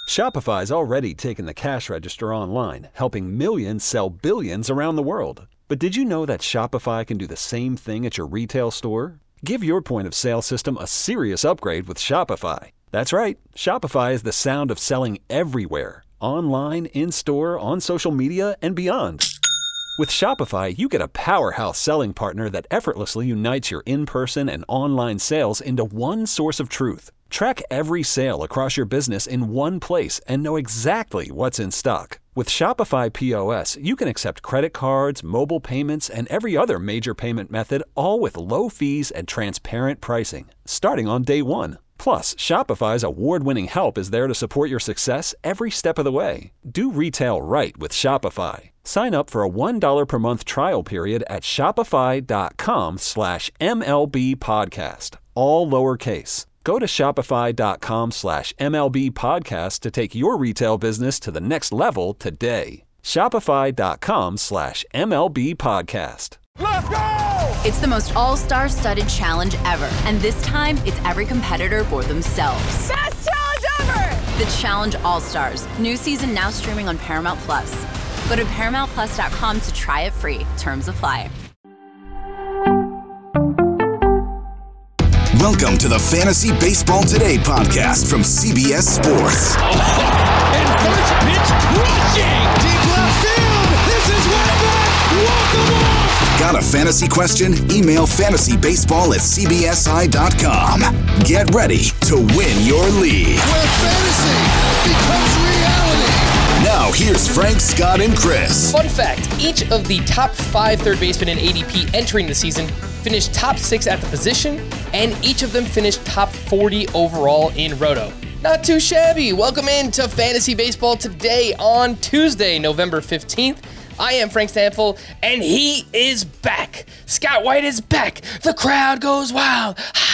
Shopify's already taken the cash register online, helping millions sell billions around the world. But did you know that Shopify can do the same thing at your retail store? Give your point of sale system a serious upgrade with Shopify. That's right, Shopify is the sound of selling everywhere, online, in-store, on social media, and beyond. With Shopify, you get a powerhouse selling partner that effortlessly unites your in-person and online sales into one source of truth. Track every sale across your business in one place and know exactly what's in stock. With Shopify POS, you can accept credit cards, mobile payments, and every other major payment method, all with low fees and transparent pricing, starting on day one. Plus, Shopify's award-winning help is there to support your success every step of the way. Do retail right with Shopify. Sign up for a $1 per month trial period at shopify.com/MLB podcast, all lowercase. Go to shopify.com/MLB podcast to take your retail business to the next level today. Shopify.com/MLB podcast. Let's go! It's the most all-star studded challenge ever. And this time, it's every competitor for themselves. Best challenge ever! The Challenge All-Stars. New season now streaming on Paramount+. Go to ParamountPlus.com to try it free. Terms apply. Welcome to the Fantasy Baseball Today podcast from CBS Sports. And first pitch crushing! Deep left field! This is way back! Walk 'em off! Got a fantasy question? Email fantasybaseball@cbsi.com. Get ready to win your league. Where fantasy becomes reality. Now here's Frank, Scott, and Chris. Fun fact, each of the top 5 third basemen in ADP entering the season finished top 6 at the position, and each of them finished top 40 overall in Roto. Not too shabby. Welcome into Fantasy Baseball Today on Tuesday, November 15th. I am Frank Stanfield, and he is back. Scott White is back. The crowd goes wild.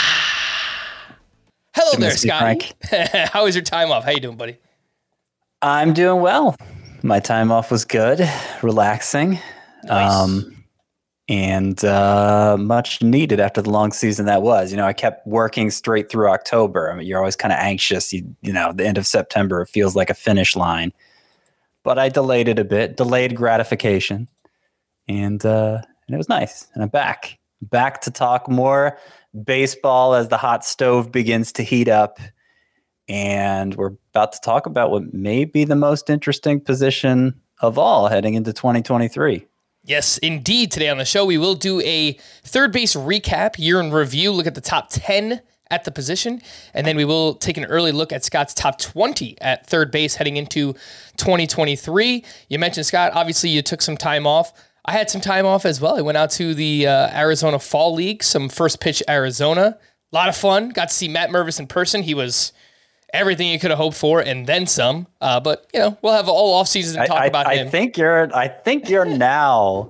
Hello there, Scott. How was your time off? How you doing, buddy? I'm doing well. My time off was good, relaxing, Nice. and much needed after the long season that was. You know, I kept working straight through October. I mean, you're always kind of anxious. You know, the end of September feels like a finish line. But I delayed it a bit, delayed gratification, and it was nice. And I'm back to talk more baseball as the hot stove begins to heat up. And we're about to talk about what may be the most interesting position of all heading into 2023. Yes, indeed. Today on the show, we will do a third base recap, year in review, look at the top 10 at the position, and then we will take an early look at Scott's top 20 at third base heading into 2023. You mentioned, Scott, obviously you took some time off. I had some time off as well. I went out to the Arizona Fall League, some first pitch Arizona. A lot of fun. Got to see Matt Mervis in person. He was everything you could have hoped for and then some. But, you know, we'll have all offseason to talk about him. I think you're now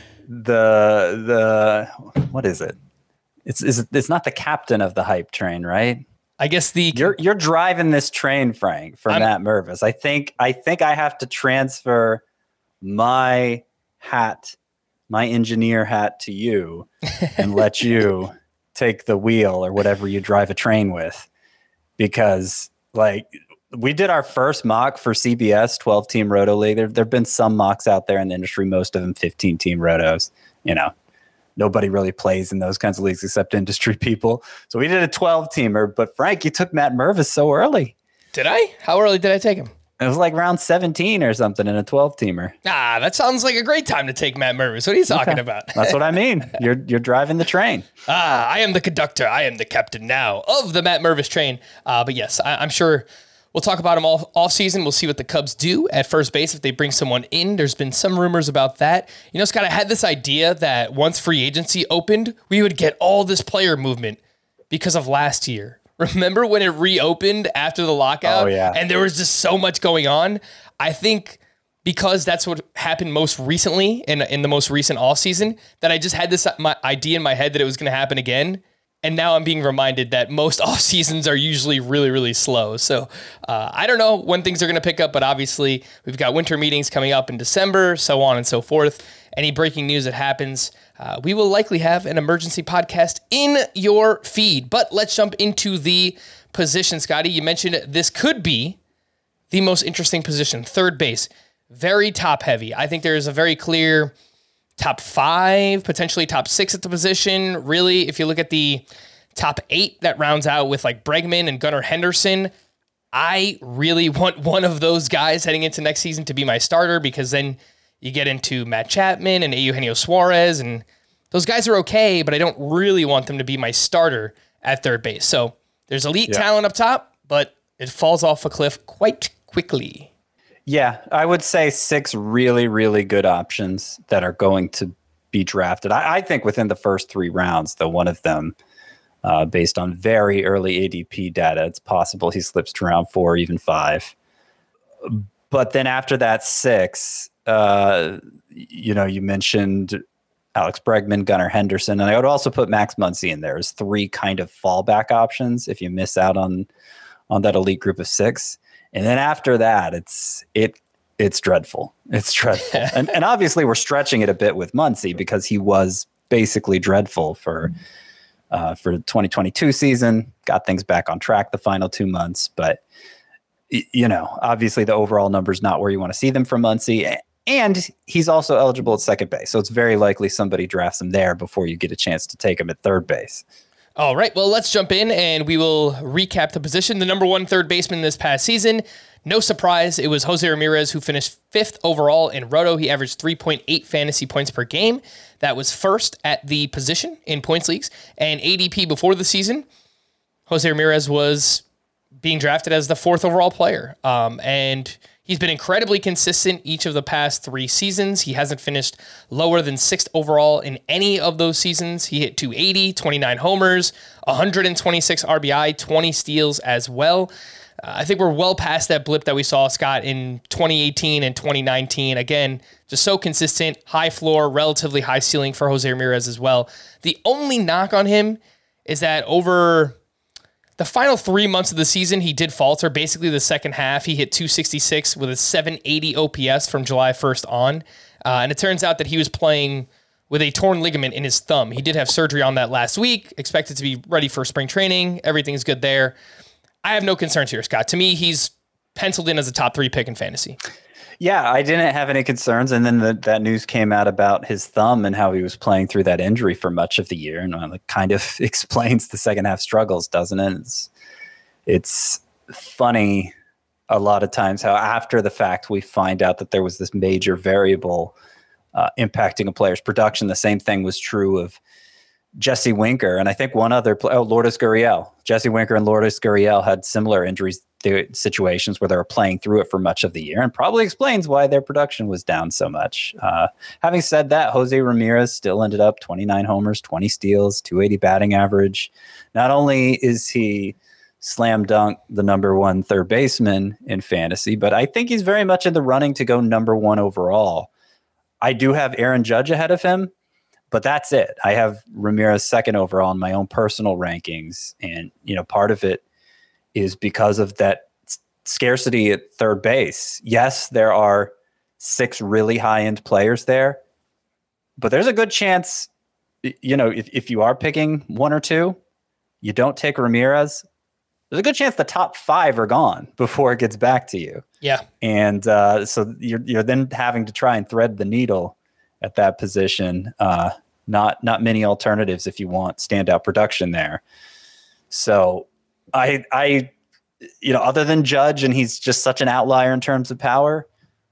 the what is it? It's not the captain of the hype train, right? I guess you're driving this train, Frank, for Matt Mervis. I think I have to transfer my hat, my engineer hat, to you and let you take the wheel or whatever you drive a train with, because like we did our first mock for CBS 12-team Roto League. There've been some mocks out there in the industry, most of them 15-team Rotos. You know, nobody really plays in those kinds of leagues except industry people. So we did a 12-teamer, but Frank, you took Matt Mervis so early. Did I? How early did I take him? It was like round 17 or something in a 12-teamer. Ah, that sounds like a great time to take Matt Mervis. What are you talking about? That's what I mean. You're driving the train. I am the conductor. I am the captain now of the Matt Mervis train. But yes, I'm sure we'll talk about him all off season. We'll see what the Cubs do at first base if they bring someone in. There's been some rumors about that. You know, Scott, I had this idea that once free agency opened, we would get all this player movement because of last year. Remember when it reopened after the lockout? Oh, yeah. And there was just so much going on. I think because that's what happened most recently in the most recent offseason, that I just had this idea in my head that it was going to happen again. And now I'm being reminded that most off seasons are usually really, really slow. So I don't know when things are going to pick up, but obviously we've got winter meetings coming up in December, so on and so forth. Any breaking news that happens, we will likely have an emergency podcast in your feed. But let's jump into the position, Scotty. You mentioned this could be the most interesting position, third base. Very top heavy. I think there's a very clear top 5, potentially top 6 at the position. Really, if you look at the top 8 that rounds out with like Bregman and Gunnar Henderson, I really want one of those guys heading into next season to be my starter, because then you get into Matt Chapman and Eugenio Suarez, and those guys are okay, but I don't really want them to be my starter at third base. So there's elite talent up top, but it falls off a cliff quite quickly. Yeah, I would say 6 really, really good options that are going to be drafted. I think within the first 3 rounds, though one of them, based on very early ADP data, it's possible he slips to round 4 or even 5. But then after that 6, you mentioned Alex Bregman, Gunnar Henderson, and I would also put Max Muncy in there as 3 kind of fallback options if you miss out on that elite group of 6. And then after that, it's dreadful. It's dreadful. and obviously we're stretching it a bit with Muncy because he was basically dreadful for the 2022 season, got things back on track the final 2 months. But, obviously the overall number's not where you want to see them from Muncy. And he's also eligible at second base. So it's very likely somebody drafts him there before you get a chance to take him at third base. All right, well, let's jump in and we will recap the position. The number 1 third baseman this past season, no surprise, it was Jose Ramirez, who finished 5th overall in Roto. He averaged 3.8 fantasy points per game. That was first at the position in points leagues. And ADP before the season, Jose Ramirez was being drafted as the 4th overall player. And he's been incredibly consistent each of the past 3 seasons. He hasn't finished lower than 6th overall in any of those seasons. He hit 280, 29 homers, 126 RBI, 20 steals as well. I think we're well past that blip that we saw, Scott, in 2018 and 2019. Again, just so consistent, high floor, relatively high ceiling for Jose Ramirez as well. The only knock on him is that over the final 3 months of the season, he did falter. Basically, the second half, he hit 266 with a 780 OPS from July 1st on. And it turns out that he was playing with a torn ligament in his thumb. He did have surgery on that last week, expected to be ready for spring training. Everything's good there. I have no concerns here, Scott. To me, he's penciled in as a top 3 pick in fantasy. Yeah, I didn't have any concerns. And then that news came out about his thumb and how he was playing through that injury for much of the year. And it kind of explains the second half struggles, doesn't it? It's funny a lot of times how after the fact we find out that there was this major variable impacting a player's production. The same thing was true of Jesse Winker, and I think one other Lourdes Gurriel. Jesse Winker and Lourdes Gurriel had similar injuries situations where they were playing through it for much of the year, and probably explains why their production was down so much. Having said that, Jose Ramirez still ended up 29 homers, 20 steals, 280 batting average. Not only is he slam dunk the number 1 third baseman in fantasy, but I think he's very much in the running to go number 1 overall. I do have Aaron Judge ahead of him, but that's it. I have Ramirez 2nd overall in my own personal rankings. And, part of it is because of that scarcity at third base. Yes, there are 6 really high-end players there, but there's a good chance, if you are picking 1 or 2, you don't take Ramirez, there's a good chance the top 5 are gone before it gets back to you. Yeah. And so you're then having to try and thread the needle at that position. Not many alternatives if you want standout production there. So I other than Judge, and he's just such an outlier in terms of power,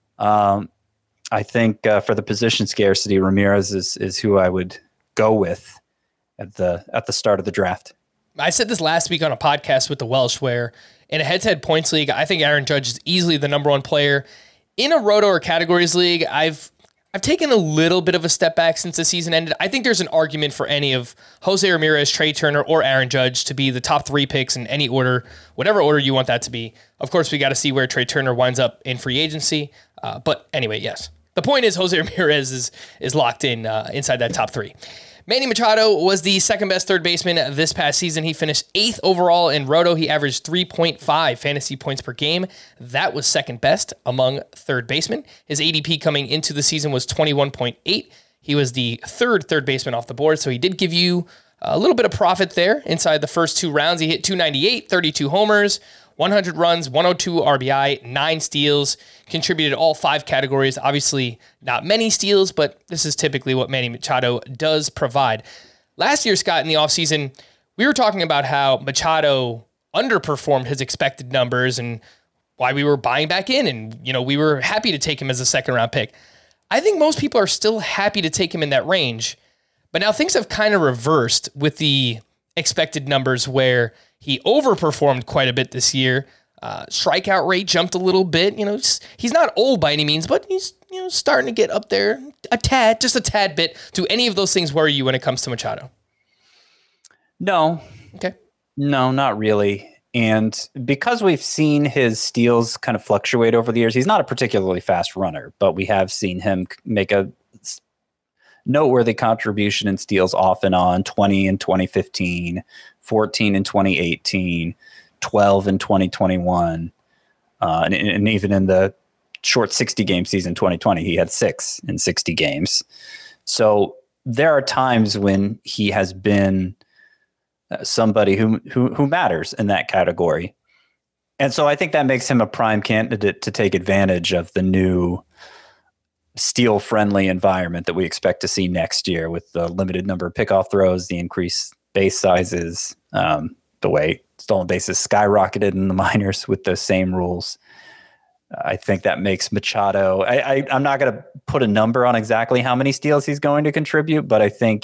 I think for the position scarcity, Ramirez is who I would go with at the start of the draft. I said this last week on a podcast with the Welsh, where in a head-to-head points league, I think Aaron Judge is easily the number 1 player. In a Roto or categories league, I've taken a little bit of a step back since the season ended. I think there's an argument for any of Jose Ramirez, Trey Turner, or Aaron Judge to be the top 3 picks in any order, whatever order you want that to be. Of course, we got to see where Trey Turner winds up in free agency. But anyway, yes. The point is Jose Ramirez is locked in inside that top 3. Manny Machado was the 2nd best third baseman this past season. He finished 8th overall in Roto. He averaged 3.5 fantasy points per game. That was 2nd best among third basemen. His ADP coming into the season was 21.8. He was the 3rd third baseman off the board, so he did give you a little bit of profit there inside the first 2 rounds. He hit 298, 32 homers, 100 runs, 102 RBI, 9 steals, contributed all 5 categories. Obviously, not many steals, but this is typically what Manny Machado does provide. Last year, Scott, in the offseason, we were talking about how Machado underperformed his expected numbers and why we were buying back in, and we were happy to take him as a second-round pick. I think most people are still happy to take him in that range, but now things have kind of reversed with the expected numbers where he overperformed quite a bit this year. Strikeout rate jumped a little bit. He's not old by any means, but he's starting to get up there just a tad bit. Do any of those things worry you when it comes to Machado? No. Okay. No, not really. And because we've seen his steals kind of fluctuate over the years, he's not a particularly fast runner, but we have seen him make a noteworthy contribution in steals off and on, 20 in 2015, 14 in 2018, 12 in 2021. And even in the short 60-game season 2020, he had 6 in 60 games. So there are times when he has been somebody who matters in that category. And so I think that makes him a prime candidate to take advantage of the new steal-friendly environment that we expect to see next year with the limited number of pickoff throws, the increased base sizes, the way stolen bases skyrocketed in the minors with those same rules. I think that makes Machado, I'm not going to put a number on exactly how many steals he's going to contribute, but I think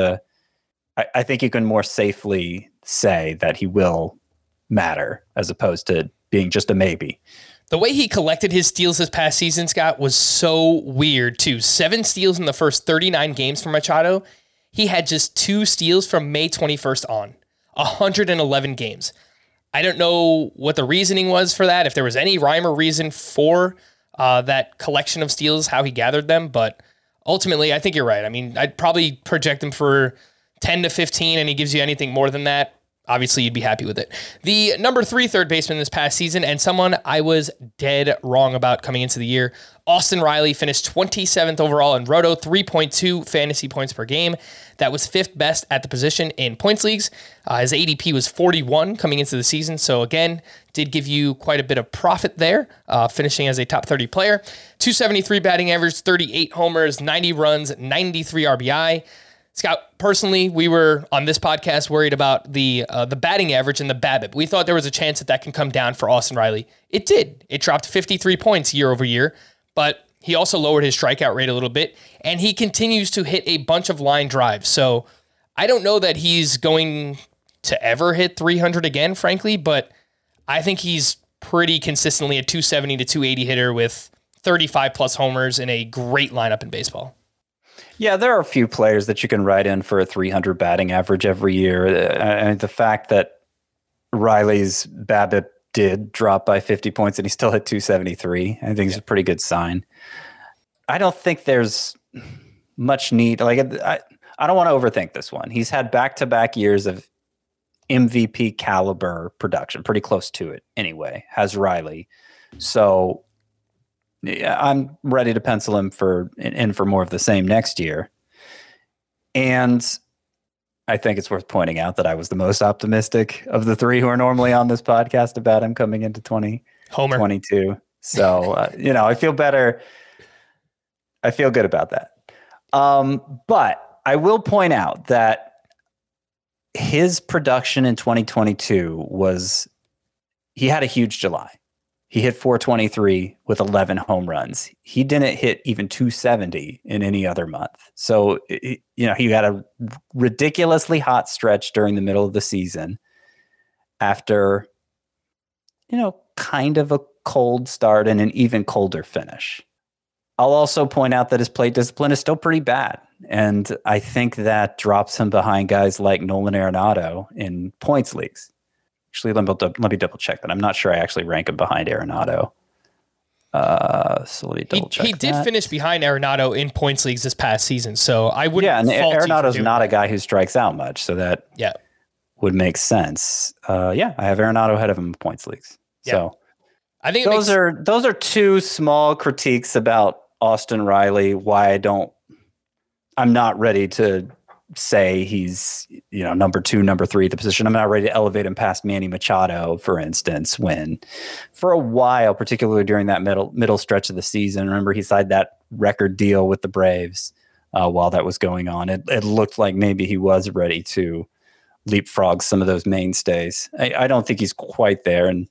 I think you can more safely say that he will matter as opposed to being just a maybe. The way he collected his steals this past season, Scott, was so weird too. 7 steals in the first 39 games for Machado. He had just 2 steals from May 21st on 111 games. I don't know what the reasoning was for that, if there was any rhyme or reason for that collection of steals, how he gathered them. But ultimately, I think you're right. I mean, I'd probably project him for 10 to 15, and he gives you anything more than that, obviously you'd be happy with it. The number 3 third baseman this past season, and someone I was dead wrong about coming into the year, Austin Riley finished 27th overall in Roto, 3.2 fantasy points per game. That was 5th best at the position in points leagues. His ADP was 41 coming into the season, so again, did give you quite a bit of profit there, finishing as a top 30 player. 273 batting average, 38 homers, 90 runs, 93 RBI. Scott, personally, we were on this podcast worried about the batting average and the BABIP. We thought there was a chance that can come down for Austin Riley. It did. It dropped 53 points year over year, but he also lowered his strikeout rate a little bit, and he continues to hit a bunch of line drives. So I don't know that he's going to ever hit 300 again, frankly, but I think he's pretty consistently a 270 to 280 hitter with 35 plus homers in a great lineup in baseball. Yeah, there are a few players that you can write in for a 300 batting average every year. And the fact that Riley's BABIP did drop by 50 points and he still hit 273, I think is a pretty good sign. I don't think there's much need. I don't want to overthink this one. He's had back-to-back years of MVP caliber production, pretty close to it anyway, has Riley. So yeah, I'm ready to pencil him for more of the same next year. And I think it's worth pointing out that I was the most optimistic of the 3 who are normally on this podcast about him coming into 2022. So, I feel better. I feel good about that. But I will point out that his production in 2022 he had a huge July. He hit 423 with 11 home runs. He didn't hit even 270 in any other month. So, he had a ridiculously hot stretch during the middle of the season after, kind of a cold start and an even colder finish. I'll also point out that his plate discipline is still pretty bad. And I think that drops him behind guys like Nolan Arenado in points leagues. Actually, let me double check that. I'm not sure I actually rank him behind Arenado. So let me double check. He did finish behind Arenado in points leagues this past season, so I wouldn't. Yeah, and Arenado's not a guy who strikes out much, so that would make sense. I have Arenado ahead of him in points leagues. Yeah. So I think those are 2 small critiques about Austin Riley. Why I'm not ready to say he's, number 2, number 3 at the position. I'm not ready to elevate him past Manny Machado, for instance, when for a while, particularly during that middle stretch of the season, remember he signed that record deal with the Braves while that was going on. It looked like maybe he was ready to leapfrog some of those mainstays. I don't think he's quite there, and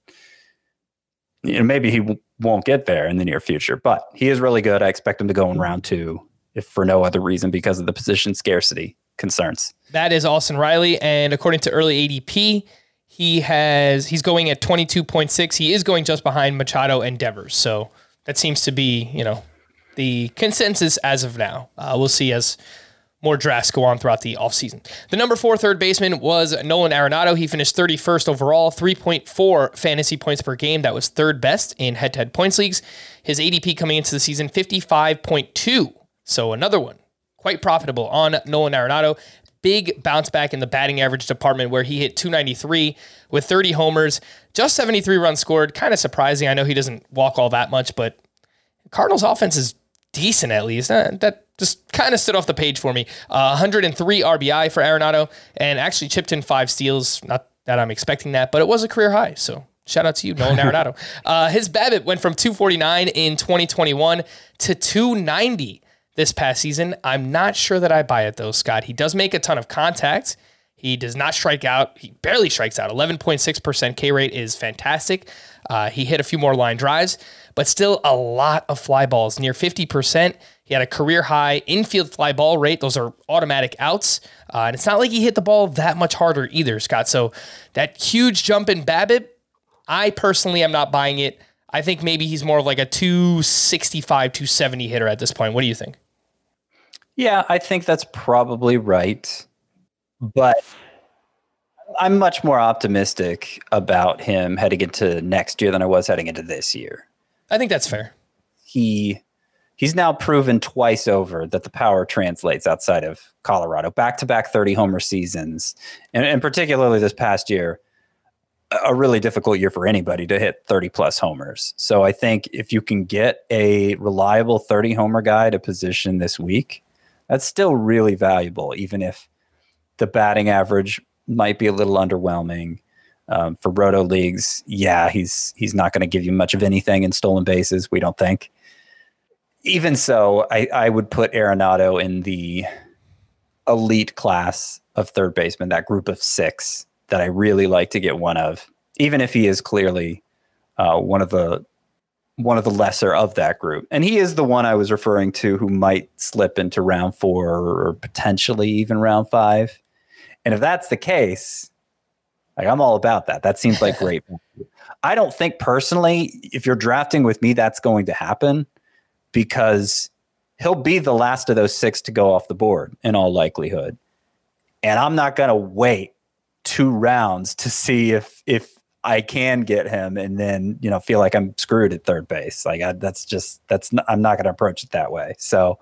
maybe he won't get there in the near future, but he is really good. I expect him to go in round 2, if for no other reason because of the position scarcity concerns. That is Austin Riley, and according to early ADP, he's going at 22.6. He is going just behind Machado and Devers, so that seems to be the consensus as of now. We'll see as more drafts go on throughout the offseason. The number 4 third baseman was Nolan Arenado. He finished 31st overall, 3.4 fantasy points per game. That was third best in head-to-head points leagues. His ADP coming into the season, 55.2. So another one, quite profitable on Nolan Arenado. Big bounce back in the batting average department where he hit 293 with 30 homers, just 73 runs scored. Kind of surprising. I know he doesn't walk all that much, but Cardinals offense is decent at least. That just kind of stood off the page for me. 103 RBI for Arenado and actually chipped in 5 steals. Not that I'm expecting that, but it was a career high. So shout out to you, Nolan Arenado. His BABIP went from 249 in 2021 to 290 this past season. I'm not sure that I buy it though, Scott. He does make a ton of contact. He does not strike out. He barely strikes out. 11.6% K rate is fantastic. He hit a few more line drives, but still a lot of fly balls, near 50%. He had a career high infield fly ball rate. Those are automatic outs. And it's not like he hit the ball that much harder either, Scott. So that huge jump in BABIP, I personally am not buying it. I think maybe he's more of like a 265, 270 hitter at this point. What do you think? Yeah, I think that's probably right. But I'm much more optimistic about him heading into next year than I was heading into this year. I think that's fair. He's now proven twice over that the power translates outside of Colorado. Back-to-back 30 homer seasons, and particularly this past year, a really difficult year for anybody to hit 30-plus homers. So I think if you can get a reliable 30-homer guy to position this week, that's still really valuable, even if the batting average might be a little underwhelming. For roto leagues, yeah, he's not going to give you much of anything in stolen bases, we don't think. Even so, I would put Arenado in the elite class of third baseman, that group of 6 that I really like to get one of, even if he is clearly one of the lesser of that group. And he is the one I was referring to who might slip into round 4 or potentially even round 5. And if that's the case, I'm all about that. That seems like great. I don't think personally, if you're drafting with me, that's going to happen because he'll be the last of those 6 to go off the board in all likelihood. And I'm not going to wait 2 rounds to see if I can get him and then, feel like I'm screwed at third base. I'm not going to approach it that way. So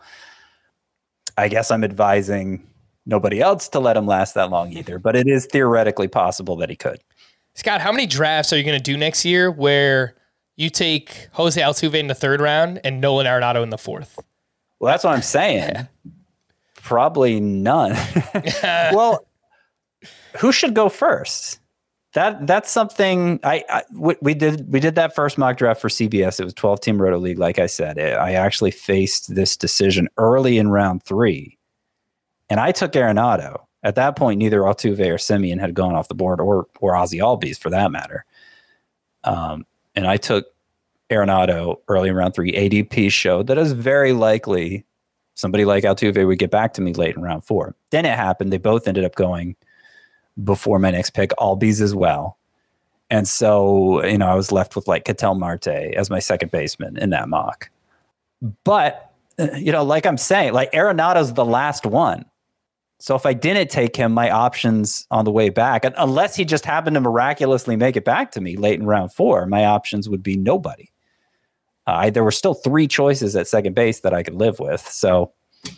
I guess I'm advising nobody else to let him last that long either, but it is theoretically possible that he could. Scott, how many drafts are you going to do next year where you take Jose Altuve in the 3rd round and Nolan Arenado in the 4th? Well, that's what I'm saying. Probably none. Well, who should go first? That's something we did that first mock draft for CBS. It was 12-team Roto League. Like I said, I actually faced this decision early in round 3. And I took Arenado. At that point, neither Altuve or Semien had gone off the board, or Ozzy Albies for that matter. And I took Arenado early in round 3. ADP showed that it was very likely somebody like Altuve would get back to me late in round 4. Then it happened. They both ended up going before my next pick, Albies as well. And so, I was left with like Ketel Marte as my second baseman in that mock. But, like I'm saying, like Arenado's the last one. So if I didn't take him, my options on the way back, unless he just happened to miraculously make it back to me late in round 4, my options would be nobody. There were still 3 choices at second base that I could live with. So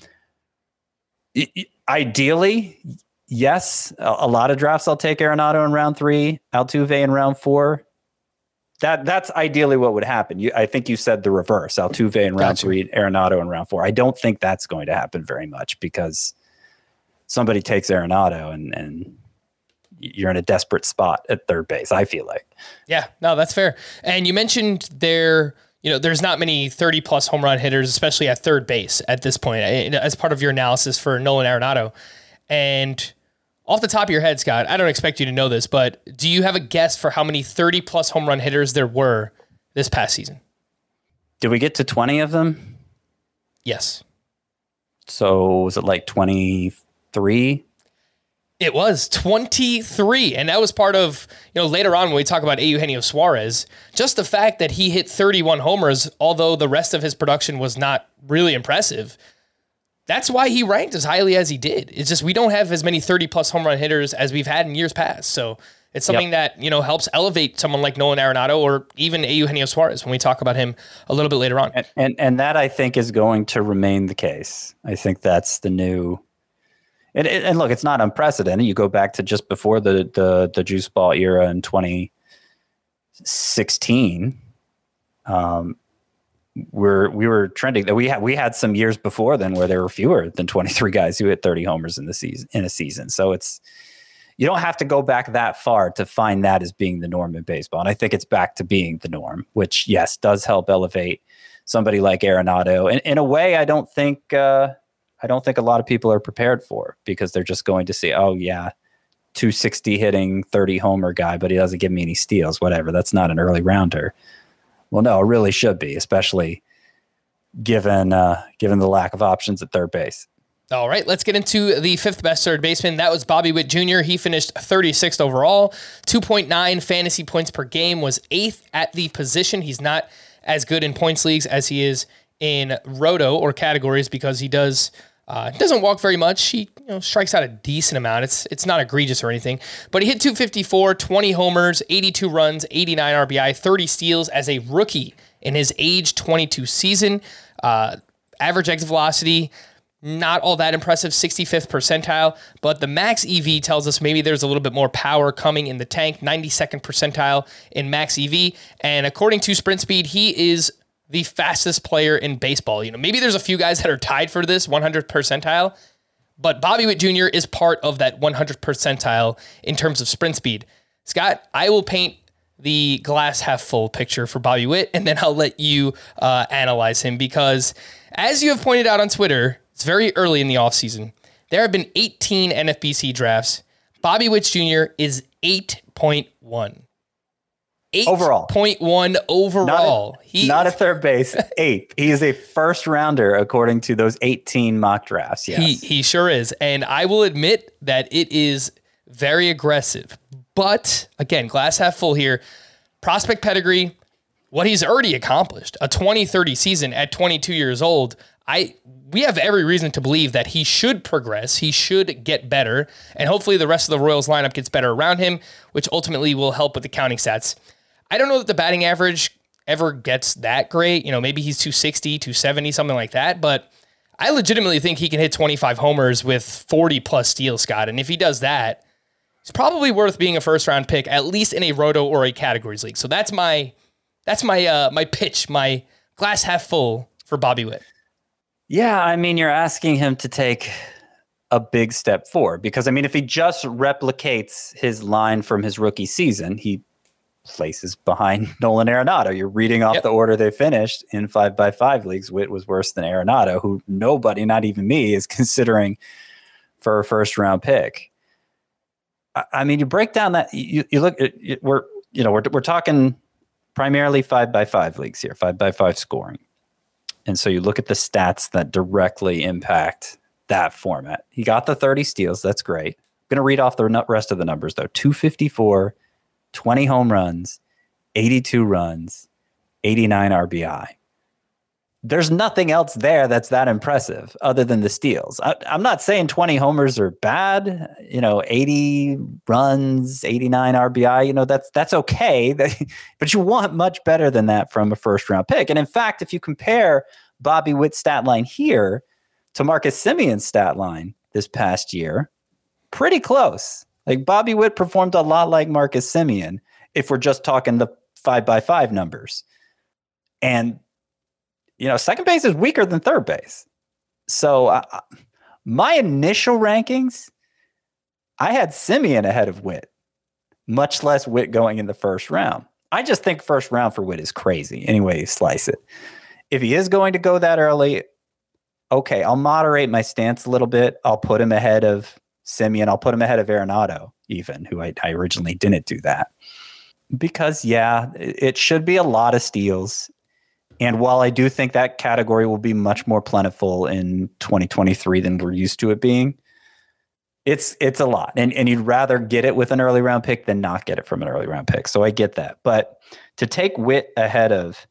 ideally, yes, a lot of drafts I'll take Arenado in round 3, Altuve in round 4. That's ideally what would happen. I think you said the reverse, Altuve in round 3, Arenado in round 4. I don't think that's going to happen very much because somebody takes Arenado and you're in a desperate spot at third base, I feel like. Yeah, no, that's fair. And you mentioned there's not many 30-plus home run hitters, especially at third base at this point, as part of your analysis for Nolan Arenado. And off the top of your head, Scott, I don't expect you to know this, but do you have a guess for how many 30-plus home run hitters there were this past season? Did we get to 20 of them? Yes. So was it like 23? It was 23, and that was part of, later on when we talk about Eugenio Suarez, just the fact that he hit 31 homers, although the rest of his production was not really impressive. That's why he ranked as highly as he did. It's just we don't have as many 30-plus home run hitters as we've had in years past. So it's something that, helps elevate someone like Nolan Arenado or even Eugenio Suarez when we talk about him a little bit later on. And that, I think, is going to remain the case. I think that's the new... And look, it's not unprecedented. You go back to just before the juice ball era in 2016. We were trending that we had some years before then where there were fewer than 23 guys who hit 30 homers in a season. So you don't have to go back that far to find that as being the norm in baseball. And I think it's back to being the norm, which yes, does help elevate somebody like Arenado. And in a way, I don't think a lot of people are prepared for, because they're just going to say, oh yeah, 260 hitting 30 homer guy, but he doesn't give me any steals, whatever. That's not an early rounder. Well, no, it really should be, especially given the lack of options at third base. All right, let's get into the fifth best third baseman. That was Bobby Witt Jr. He finished 36th overall, 2.9 fantasy points per game, was 8th at the position. He's not as good in points leagues as he is in roto or categories because he doesn't walk very much. He strikes out a decent amount. It's not egregious or anything, but he hit 254, 20 homers, 82 runs, 89 RBI, 30 steals as a rookie in his age 22 season. Average exit velocity, not all that impressive, 65th percentile, but the max EV tells us maybe there's a little bit more power coming in the tank, 92nd percentile in max EV. And according to Sprint Speed, he is the fastest player in baseball. Maybe there's a few guys that are tied for this 100th percentile, but Bobby Witt Jr. is part of that 100th percentile in terms of sprint speed. Scott, I will paint the glass half full picture for Bobby Witt, and then I'll let you analyze him, because as you have pointed out on Twitter, it's very early in the offseason. There have been 18 NFBC drafts. Bobby Witt Jr. is 8.1. 8.1 overall. Not a third base, 8th. He is a first rounder according to those 18 mock drafts. Yes. He sure is. And I will admit that it is very aggressive. But again, glass half full here. Prospect pedigree, what he's already accomplished, a 20-30 season at 22 years old. We have every reason to believe that he should progress. He should get better. And hopefully the rest of the Royals lineup gets better around him, which ultimately will help with the counting stats. I don't know that the batting average ever gets that great. Maybe he's 260, 270, something like that. But I legitimately think he can hit 25 homers with 40 plus steals, Scott. And if he does that, it's probably worth being a first round pick, at least in a roto or a categories league. So that's my pitch, my glass half full for Bobby Witt. Yeah, I mean, you're asking him to take a big step forward, because if he just replicates his line from his rookie season, he places behind Nolan Arenado. You're reading off the order they finished in 5x5 leagues. Witt was worse than Arenado, who nobody, not even me, is considering for a first round pick. You break down that you look at we're talking primarily 5x5 leagues here, 5x5 scoring. And so you look at the stats that directly impact that format. He got the 30 steals. That's great. I'm going to read off the rest of the numbers, though. 254, 20 home runs, 82 runs, 89 RBI. There's nothing else there that's that impressive other than the steals. I'm not saying 20 homers are bad. 80 runs, 89 RBI, that's okay. But you want much better than that from a first round pick. And in fact, if you compare Bobby Witt's stat line here to Marcus Semion's stat line this past year, pretty close. Like Bobby Witt performed a lot like Marcus Semien if we're just talking the 5x5 numbers. And second base is weaker than third base. So My initial rankings, I had Semien ahead of Witt, much less Witt going in the first round. I just think first round for Witt is crazy, any way you slice it. If he is going to go that early, okay, I'll moderate my stance a little bit. I'll put him ahead of Semien. I'll put him ahead of Arenado, even, who I originally didn't do that. Because, yeah, it should be a lot of steals. And while I do think that category will be much more plentiful in 2023 than we're used to it being, it's a lot. And you'd rather get it with an early round pick than not get it from an early round pick. So I get that. But to take Witt ahead of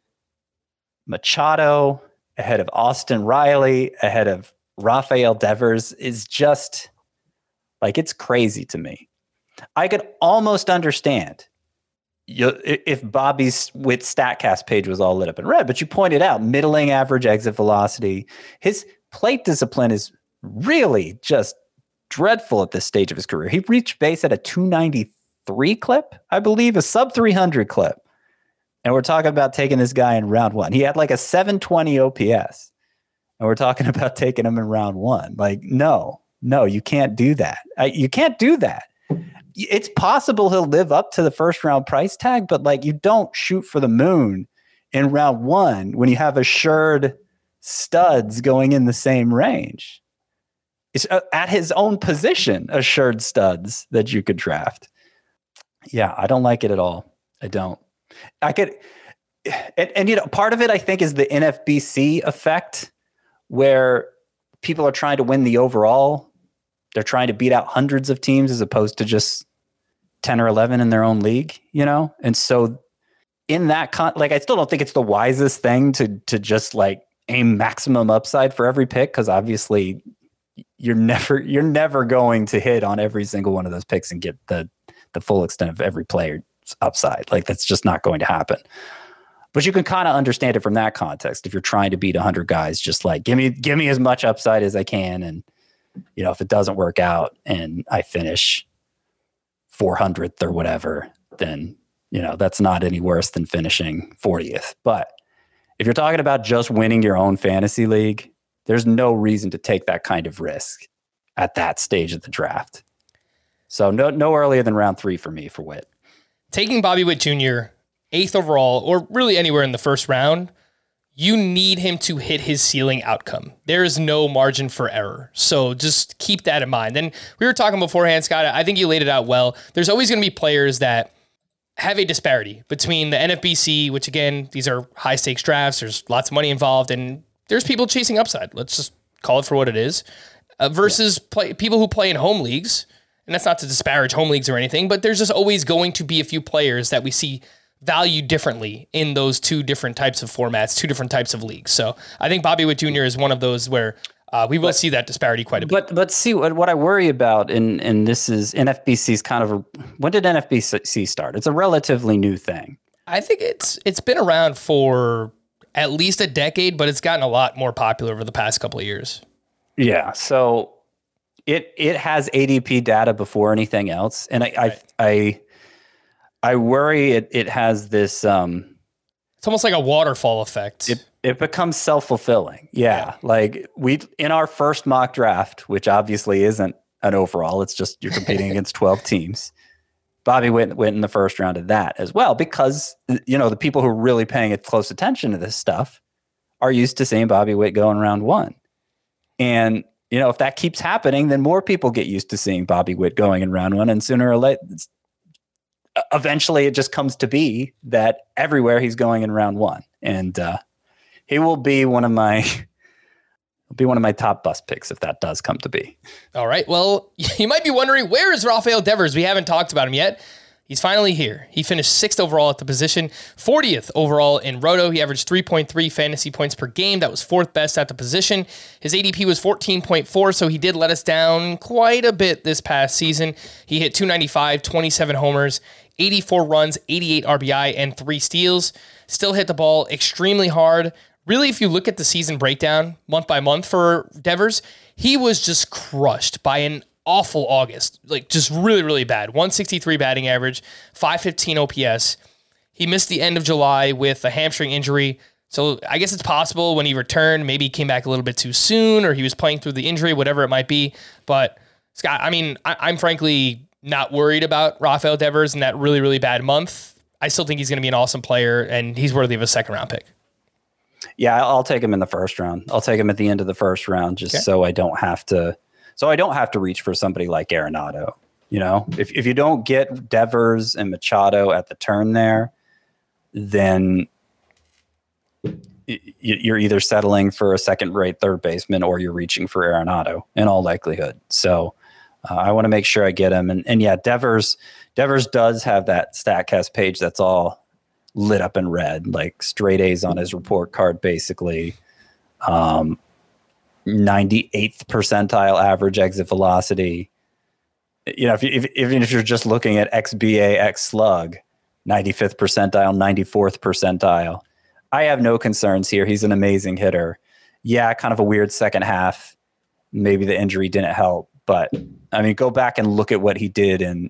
Machado, ahead of Austin Riley, ahead of Rafael Devers is just like, it's crazy to me. I could almost understand if Bobby's Witt StatCast page was all lit up in red, but you pointed out middling average exit velocity. His plate discipline is really just dreadful at this stage of his career. He reached base at a 293 clip, I believe, a sub 300 clip. And we're talking about taking this guy in round one. He had like a 720 OPS. And we're talking about taking him in round one. Like, no, you can't do that. You can't do that. It's possible he'll live up to the first round price tag, but like, you don't shoot for the moon in round one when you have assured studs going in the same range. It's at his own position, assured studs that you could draft. Yeah, I don't like it at all. I don't. I could, and you know, part of it I think is the NFBC effect, where people are trying to win the overall. They're trying to beat out hundreds of teams as opposed to just 10 or 11 in their own league, you know? And so in that like, I still don't think it's the wisest thing to just like aim maximum upside for every pick, because obviously you're never going to hit on every single one of those picks and get the full extent of every player's upside. Like, that's just not going to happen. But you can kind of understand it from that context. If you're trying to beat 100 guys, just like give me as much upside as I can, and you know, if it doesn't work out and I finish 400th or whatever, then, you know, that's not any worse than finishing 40th. But if you're talking about just winning your own fantasy league, there's no reason to take that kind of risk at that stage of the draft. So no earlier than round 3 for me for Witt. Taking Bobby Witt Jr. 8th overall, or really anywhere in the first round, you need him to hit his ceiling outcome. There is no margin for error. So just keep that in mind. Then we were talking beforehand, Scott, I think you laid it out well. There's always going to be players that have a disparity between the NFBC, which again, these are high stakes drafts. There's lots of money involved, and there's people chasing upside. Let's just call it for what it is, versus people who play in home leagues. And that's not to disparage home leagues or anything, but there's just always going to be a few players that we see valued differently in those two different types of formats, two different types of leagues. So I think Bobby Witt Jr. is one of those where we will see that disparity quite a bit. But see, what I worry about, and this is NFBC's kind of when did NFBC start? It's a relatively new thing. I think it's been around for at least a decade, but it's gotten a lot more popular over the past couple of years. Yeah. So it has ADP data before anything else. And I worry it has this. It's almost like a waterfall effect. It becomes self-fulfilling. Yeah. Like in our first mock draft, which obviously isn't an overall, it's just you're competing against 12 teams. Bobby went in the first round of that as well, because, you know, the people who are really paying close attention to this stuff are used to seeing Bobby Witt go in round 1. And, you know, if that keeps happening, then more people get used to seeing Bobby Witt going in round 1, and sooner or later, eventually it just comes to be that everywhere he's going in round 1. And he will be one of my top bust picks if that does come to be. All right. Well, you might be wondering, where is Rafael Devers? We haven't talked about him yet. He's finally here. He finished 6th overall at the position, 40th overall in Roto. He averaged 3.3 fantasy points per game. That was 4th best at the position. His ADP was 14.4, so he did let us down quite a bit this past season. He hit 295, 27 homers, 84 runs, 88 RBI, and 3 steals. Still hit the ball extremely hard. Really, if you look at the season breakdown month by month for Devers, he was just crushed by an awful August, like just really, really bad. 163 batting average, 515 OPS. He missed the end of July with a hamstring injury, So I guess it's possible when he returned, maybe he came back a little bit too soon, or he was playing through the injury, whatever it might be. But Scott, I mean, I'm frankly not worried about Rafael Devers in that really, really bad month. I still think he's going to be an awesome player, and he's worthy of a second round pick. Yeah, I'll take him in the first round. I'll take him at the end of the first round, just so I don't have to reach for somebody like Arenado. You know, if you don't get Devers and Machado at the turn there, then you're either settling for a second-rate third baseman or you're reaching for Arenado in all likelihood. So I want to make sure I get him. And yeah, Devers does have that StatCast page that's all lit up in red, like straight A's on his report card, basically. 98th percentile average exit velocity. You know, even if you're just looking at XBA, X slug, 95th percentile, 94th percentile. I have no concerns here. He's an amazing hitter. Yeah, kind of a weird second half. Maybe the injury didn't help, but I mean, go back and look at what he did in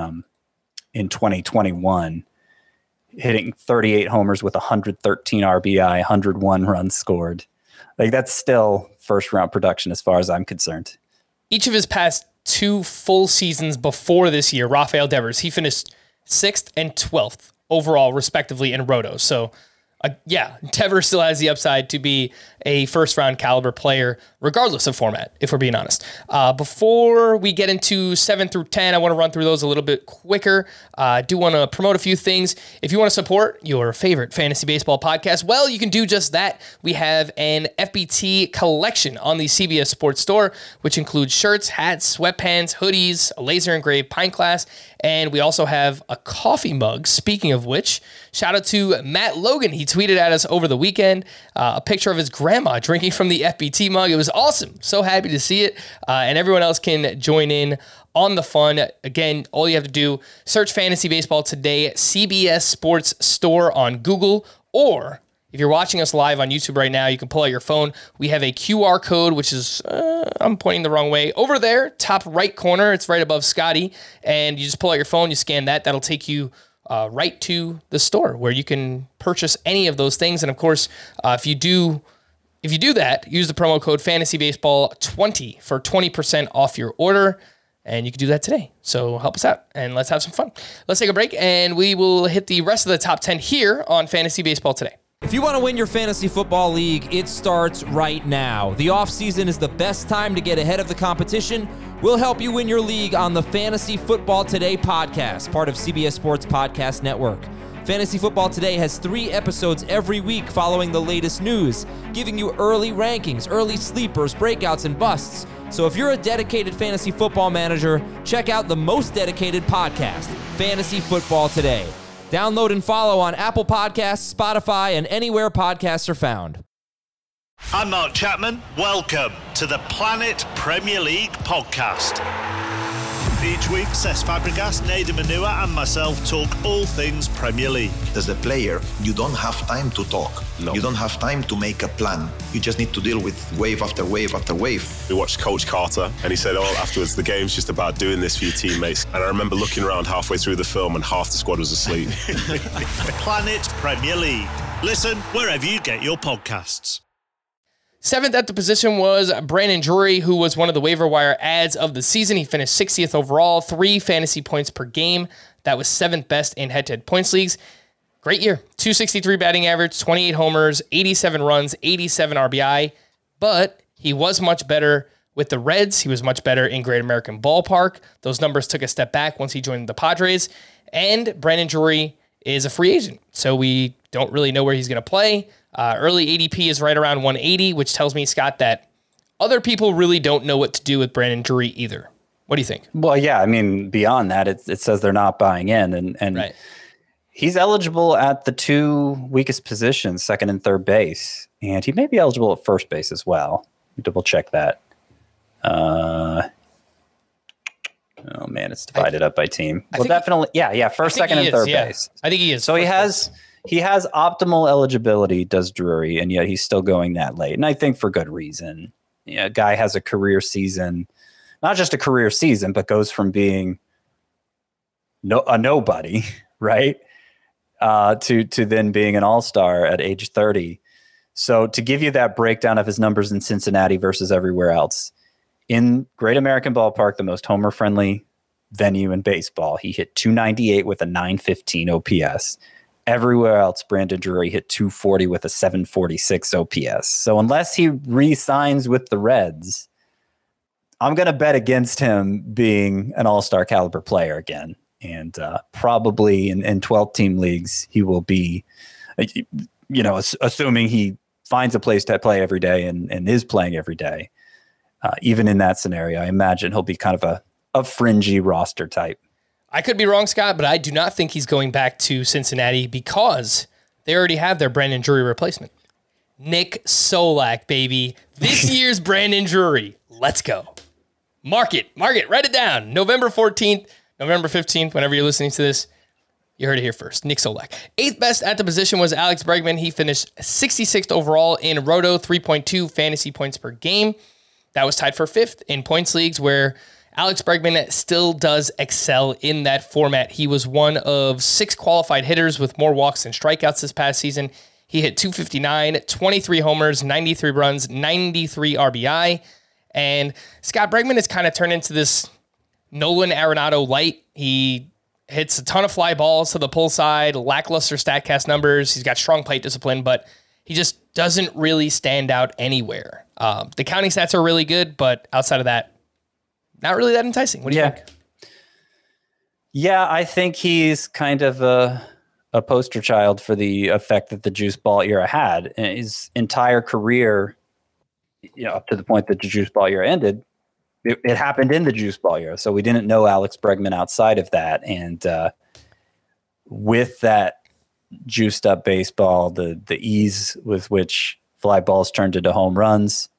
2021, hitting 38 homers with 113 RBI, 101 runs scored. Like, that's still first round production as far as I'm concerned. Each of his past 2 full seasons before this year, Rafael Devers, he finished 6th and 12th overall, respectively, in Roto. So, Devers still has the upside to be a first-round caliber player, regardless of format, if we're being honest. Before we get into 7 through 10, I want to run through those a little bit quicker. I do want to promote a few things. If you want to support your favorite fantasy baseball podcast, well, you can do just that. We have an FBT collection on the CBS Sports Store, which includes shirts, hats, sweatpants, hoodies, a laser-engraved pint glass, and we also have a coffee mug. Speaking of which, shout out to Matt Logan. He tweeted at us over the weekend a picture of his grandma drinking from the FBT mug. It was awesome. So happy to see it. And everyone else can join in on the fun. Again, all you have to do, search Fantasy Baseball Today, CBS Sports Store on Google, or if you're watching us live on YouTube right now, you can pull out your phone. We have a QR code, which is, I'm pointing the wrong way, over there, top right corner. It's right above Scotty. And you just pull out your phone, you scan that. That'll take you right to the store where you can purchase any of those things. And of course, if you do that, use the promo code FANTASYBASEBALL20 for 20% off your order. And you can do that today. So help us out and let's have some fun. Let's take a break and we will hit the rest of the top 10 here on Fantasy Baseball Today. If you want to win your fantasy football league, it starts right now. The offseason is the best time to get ahead of the competition. We'll help you win your league on the Fantasy Football Today podcast, part of CBS Sports Podcast Network. Fantasy Football Today has 3 episodes every week following the latest news, giving you early rankings, early sleepers, breakouts, and busts. So if you're a dedicated fantasy football manager, check out the most dedicated podcast, Fantasy Football Today. Download and follow on Apple Podcasts, Spotify, and anywhere podcasts are found. I'm Mark Chapman. Welcome to the Planet Premier League podcast. Each week, Cesc Fabregas, Nader Manua, and myself talk all things Premier League. As a player, you don't have time to talk. No. You don't have time to make a plan. You just need to deal with wave after wave after wave. We watched Coach Carter, and he said, afterwards, the game's just about doing this for your teammates. And I remember looking around halfway through the film, and half the squad was asleep. Planet Premier League. Listen wherever you get your podcasts. 7th at the position was Brandon Drury, who was one of the waiver wire adds of the season. He finished 60th overall, 3 fantasy points per game. That was 7th best in head-to-head points leagues. Great year. 263 batting average, 28 homers, 87 runs, 87 RBI. But he was much better with the Reds. He was much better in Great American Ballpark. Those numbers took a step back once he joined the Padres. And Brandon Drury is a free agent, so we don't really know where he's going to play. Early ADP is right around 180, which tells me, Scott, that other people really don't know what to do with Brandon Drury either. What do you think? Well, yeah, I mean, beyond that, it says they're not buying in. And right. He's eligible at the 2 weakest positions, second and third base. And he may be eligible at first base as well. Double check that. Oh, man, it's divided up by team. Well, definitely. Yeah. First, second, and third base. I think he is. So he has optimal eligibility, does Drury, and yet he's still going that late. And I think for good reason. Yeah, guy has a career season, not just a career season, but goes from being a nobody, right, to then being an all-star at age 30. So to give you that breakdown of his numbers in Cincinnati versus everywhere else, in Great American Ballpark, the most homer-friendly venue in baseball, he hit 298 with a 915 OPS. Everywhere else, Brandon Drury hit 240 with a 746 OPS. So unless he re-signs with the Reds, I'm going to bet against him being an all-star caliber player again. And probably in 12-team leagues, he will be, assuming he finds a place to play every day and is playing every day. Even in that scenario, I imagine he'll be kind of a fringy roster type. I could be wrong, Scott, but I do not think he's going back to Cincinnati because they already have their Brandon Drury replacement. Nick Solak, baby. This year's Brandon Drury. Let's go. Mark it. Write it down. November 14th, November 15th, whenever you're listening to this, you heard it here first. Nick Solak. 8th best at the position was Alex Bregman. He finished 66th overall in Roto, 3.2 fantasy points per game. That was tied for 5th in points leagues, where Alex Bregman still does excel in that format. He was one of 6 qualified hitters with more walks than strikeouts this past season. He hit 259, 23 homers, 93 runs, 93 RBI. And Scott Bregman has kind of turned into this Nolan Arenado light. He hits a ton of fly balls to the pull side, lackluster StatCast numbers. He's got strong plate discipline, but he just doesn't really stand out anywhere. The counting stats are really good, but outside of that, not really that enticing. What do you think? Yeah, I think he's kind of a poster child for the effect that the juice ball era had. And his entire career, up to the point that the juice ball era ended, it happened in the juice ball era. So we didn't know Alex Bregman outside of that. And with that juiced up baseball, the ease with which fly balls turned into home runs,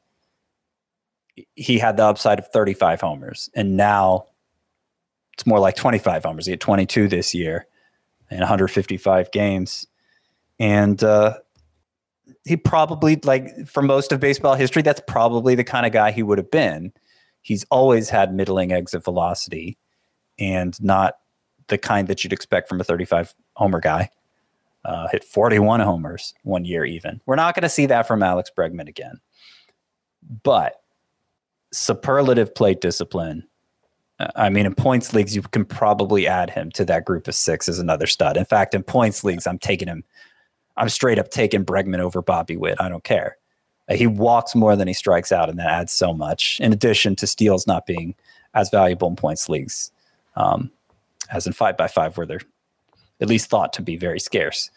he had the upside of 35 homers. And now it's more like 25 homers. He had 22 this year in 155 games. And he probably, for most of baseball history, that's probably the kind of guy he would have been. He's always had middling exit velocity and not the kind that you'd expect from a 35 homer guy. Hit 41 homers one year even. We're not going to see that from Alex Bregman again. But superlative plate discipline. In points leagues, you can probably add him to that group of 6 as another stud. In fact, in points leagues, I'm straight up taking Bregman over Bobby Witt. I don't care. He walks more than he strikes out, and that adds so much. In addition to steals not being as valuable in points leagues as in 5x5, where they're at least thought to be very scarce.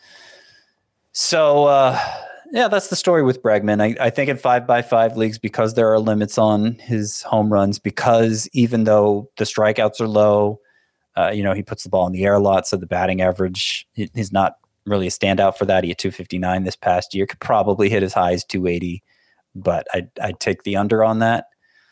So, that's the story with Bregman. I think in 5x5 leagues, because there are limits on his home runs, because even though the strikeouts are low, he puts the ball in the air a lot, so the batting average is not really a standout for that. He had 259 this past year, could probably hit as high as 280, but I'd take the under on that.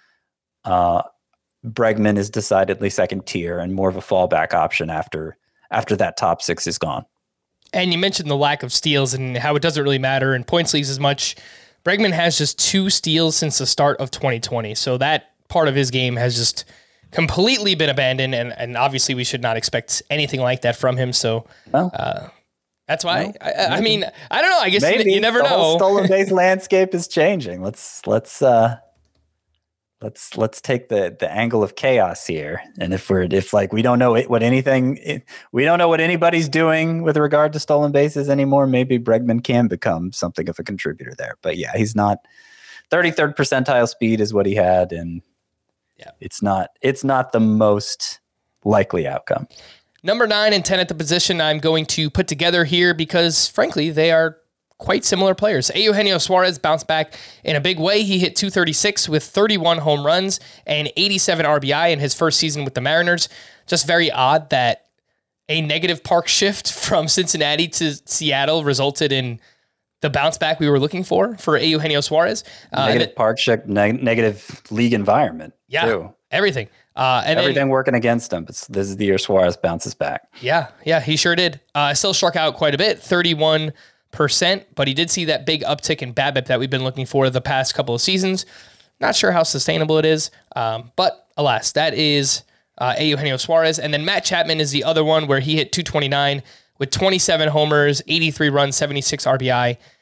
Bregman is decidedly second tier and more of a fallback option after that top 6 is gone. And you mentioned the lack of steals and how it doesn't really matter in points leagues as much. Bregman has just 2 steals since the start of 2020. So that part of his game has just completely been abandoned. And obviously we should not expect anything like that from him. So that's why, I don't know. I guess maybe you never the know. Whole stolen base landscape is changing. Let's take the angle of chaos here. And if we don't know we don't know what anybody's doing with regard to stolen bases anymore, maybe Bregman can become something of a contributor there. But yeah, he's not 33rd percentile speed is what he had. And it's not the most likely outcome. Number 9 and 10 at the position I'm going to put together here because, frankly, they are quite similar players. Eugenio Suarez bounced back in a big way. He hit 236 with 31 home runs and 87 RBI in his first season with the Mariners. Just very odd that a negative park shift from Cincinnati to Seattle resulted in the bounce back we were looking for Eugenio Suarez. Negative park shift, negative league environment. Yeah, too. Everything. Everything working against him. But this is the year Suarez bounces back. Yeah, he sure did. Still struck out quite a bit, 31%, but he did see that big uptick in BABIP that we've been looking for the past couple of seasons. Not sure how sustainable it is, but alas, that is Eugenio Suarez. And then Matt Chapman is the other one where he hit 229 with 27 homers, 83 runs, 76 RBI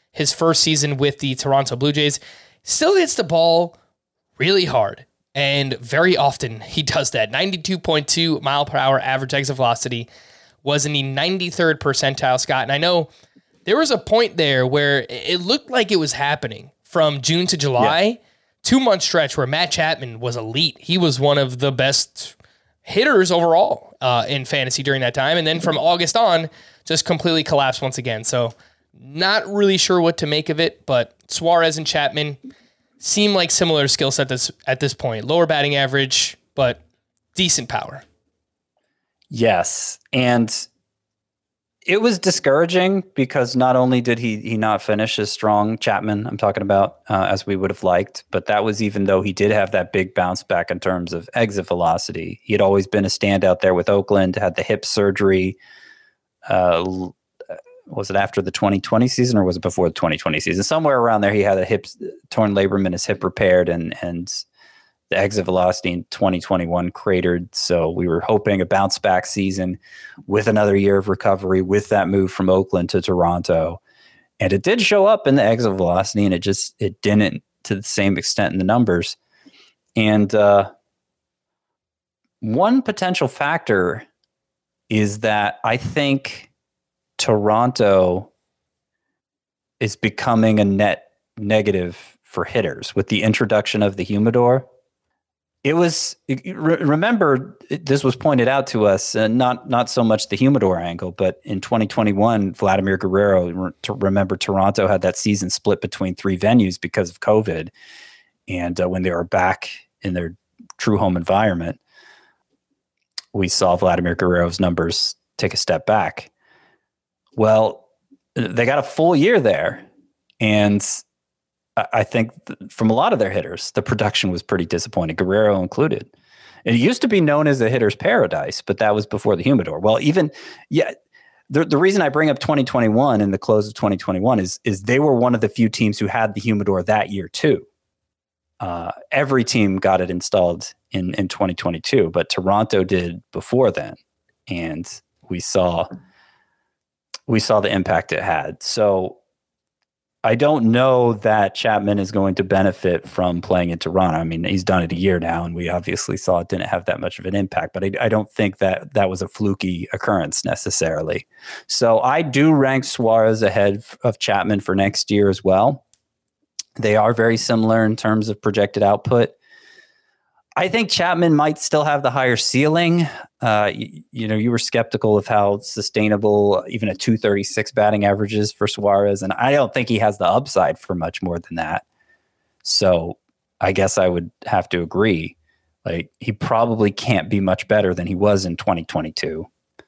his first season with the Toronto Blue Jays. Still hits the ball really hard, and very often he does that. 92.2 mile per hour average exit velocity, was in the 93rd percentile, Scott. And I know there was a point there where it looked like it was happening from June to July, 2 month stretch where Matt Chapman was elite. He was one of the best hitters overall in fantasy during that time. And then from August on, just completely collapsed once again. So not really sure what to make of it, but Suarez and Chapman seem like similar skill sets at this point. Lower batting average, but decent power. Yes. And it was discouraging because not only did he not finish as strong, Chapman, I'm talking about, as we would have liked, but that was even though he did have that big bounce back in terms of exit velocity. He had always been a standout there with Oakland, had the hip surgery. Was it after the 2020 season or was it before the 2020 season? Somewhere around there, he had a torn labrum, his hip repaired, and the exit velocity in 2021 cratered. So we were hoping a bounce back season with another year of recovery with that move from Oakland to Toronto. And it did show up in the exit velocity, and it didn't to the same extent in the numbers. And one potential factor is that I think Toronto is becoming a net negative for hitters with the introduction of the humidor. It was, remember, this was pointed out to us, not so much the humidor angle, but in 2021, Vladimir Guerrero, remember Toronto had that season split between 3 venues because of COVID. And when they were back in their true home environment, we saw Vladimir Guerrero's numbers take a step back. Well, they got a full year there. And I think from a lot of their hitters, the production was pretty disappointing, Guerrero included. And it used to be known as a hitter's paradise, but that was before the humidor. Well, the reason I bring up 2021 and the close of 2021 is they were one of the few teams who had the humidor that year too. Every team got it installed in 2022, but Toronto did before then. And we saw the impact it had. So I don't know that Chapman is going to benefit from playing in Toronto. I mean, he's done it a year now, and we obviously saw it didn't have that much of an impact, but I don't think that was a fluky occurrence necessarily. So I do rank Suarez ahead of Chapman for next year as well. They are very similar in terms of projected output. I think Chapman might still have the higher ceiling. You were skeptical of how sustainable even a 236 batting average is for Suarez, and I don't think he has the upside for much more than that. So I guess I would have to agree. Like, he probably can't be much better than he was in 2022.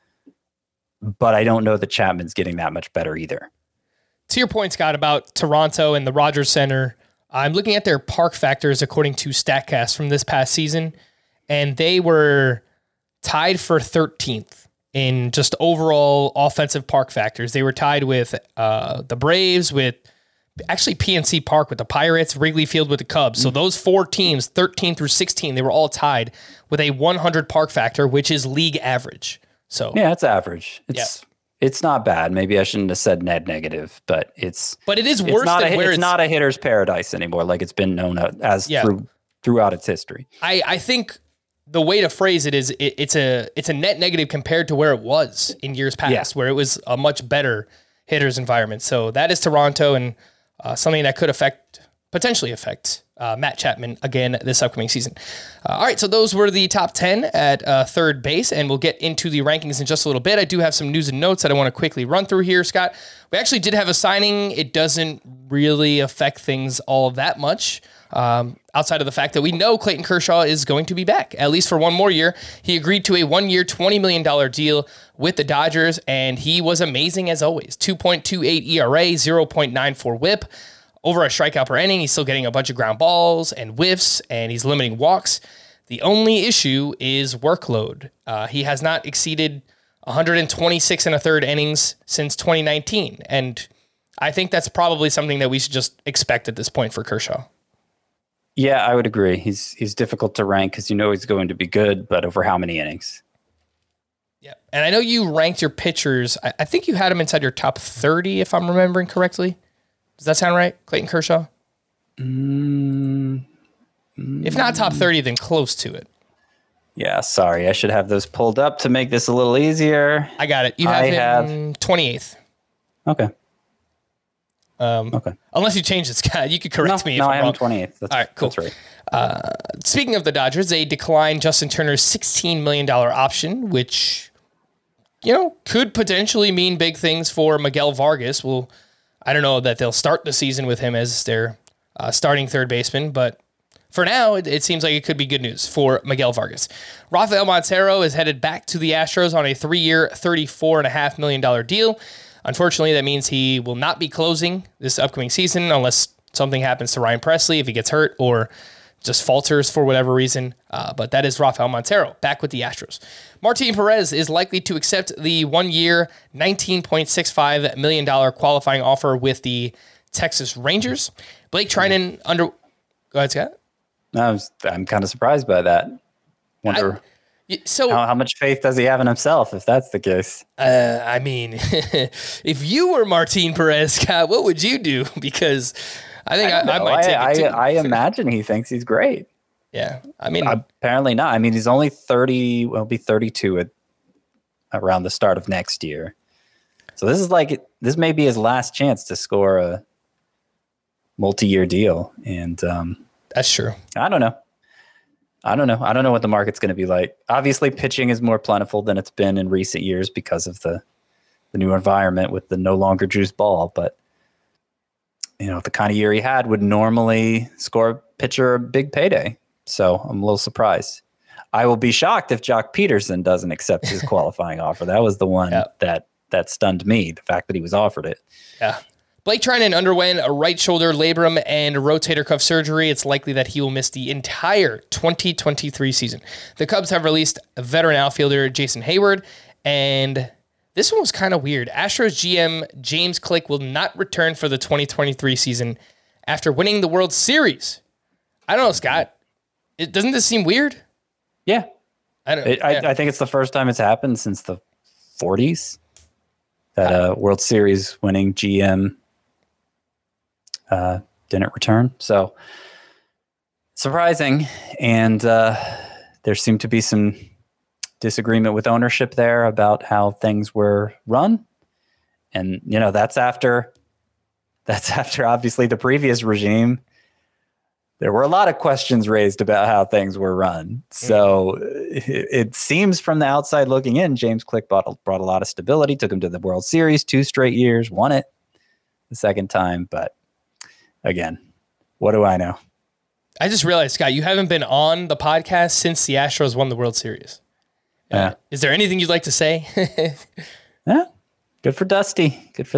But I don't know that Chapman's getting that much better either. To your point, Scott, about Toronto and the Rogers Center, I'm looking at their park factors according to StatCast from this past season, and they were tied for 13th in just overall offensive park factors. They were tied with the Braves, with actually PNC Park with the Pirates, Wrigley Field with the Cubs. So those 4 teams, 13 through 16, they were all tied with a 100 park factor, which is league average. So yeah, it's average. It's not bad. Maybe I shouldn't have said net negative, but it is worse than where it's not a hitter's paradise anymore, like it's been known as throughout its history. I think the way to phrase it is it's a net negative compared to where it was in years past, where it was a much better hitter's environment. So that is Toronto, and something that could potentially affect Matt Chapman again this upcoming season. All right, so those were the top 10 at third base, and we'll get into the rankings in just a little bit. I do have some news and notes that I want to quickly run through here, Scott. We actually did have a signing. It doesn't really affect things all that much, outside of the fact that we know Clayton Kershaw is going to be back, at least for one more year. He agreed to a 1-year, $20 million deal with the Dodgers, and he was amazing as always. 2.28 ERA, 0.94 whip. Over a strikeout per inning, he's still getting a bunch of ground balls and whiffs, and he's limiting walks. The only issue is workload. He has not exceeded 126 and a third innings since 2019, and I think that's probably something that we should just expect at this point for Kershaw. Yeah, I would agree. He's difficult to rank because he's going to be good, but over how many innings? Yeah, and I know you ranked your pitchers. I think you had them inside your top 30, if I'm remembering correctly. Does that sound right? Clayton Kershaw? If not top 30, then close to it. Yeah, sorry. I should have those pulled up to make this a little easier. I got it. You have him 28th. Okay. Okay. Unless you change it, Scott. You could correct me if I'm I have him wrong. 28th. That's, all right, cool. That's right. Speaking of the Dodgers, they declined Justin Turner's $16 million option, which, could potentially mean big things for Miguel Vargas. Well, I don't know that they'll start the season with him as their starting third baseman, but for now, it seems like it could be good news for Miguel Vargas. Rafael Montero is headed back to the Astros on a 3-year, $34.5 million deal. Unfortunately, that means he will not be closing this upcoming season unless something happens to Ryan Presley, if he gets hurt or just falters for whatever reason. But that is Rafael Montero back with the Astros. Martin Perez is likely to accept the 1-year, $19.65 million qualifying offer with the Texas Rangers. Blake Trinan Go ahead, Scott. I'm kind of surprised by that. Wonder how much faith does he have in himself if that's the case? I mean, if you were Martin Perez, Scott, what would you do? Because I think I might take it too. I imagine he thinks he's great. Yeah, I mean, apparently not. I mean, he's only 30. Well, he'll be 32 around the start of next year. So this may be his last chance to score a multi-year deal, and that's true. I don't know. I don't know what the market's going to be like. Obviously, pitching is more plentiful than it's been in recent years because of the new environment with the no longer juice ball. But, the kind of year he had would normally score a pitcher a big payday. So I'm a little surprised. I will be shocked if Jock Peterson doesn't accept his qualifying offer. That was the one that stunned me, the fact that he was offered it. Yeah. Blake Trinan underwent a right shoulder labrum and rotator cuff surgery. It's likely that he will miss the entire 2023 season. The Cubs have released a veteran outfielder, Jason Hayward, and this one was kind of weird. Astros GM James Click will not return for the 2023 season after winning the World Series. I don't know, Scott. Doesn't this seem weird? Yeah. I think it's the first time it's happened since the 40s that a World Series winning GM didn't return. So surprising. And there seemed to be some disagreement with ownership there about how things were run. And, that's after obviously the previous regime. There were a lot of questions raised about how things were run. So it seems from the outside looking in, James Click brought a lot of stability, took him to the World Series 2 straight years, won it the second time. But again, what do I know? I just realized, Scott, you haven't been on the podcast since the Astros won the World Series. Yeah. Is there anything you'd like to say? Yeah. Good for Dusty. Good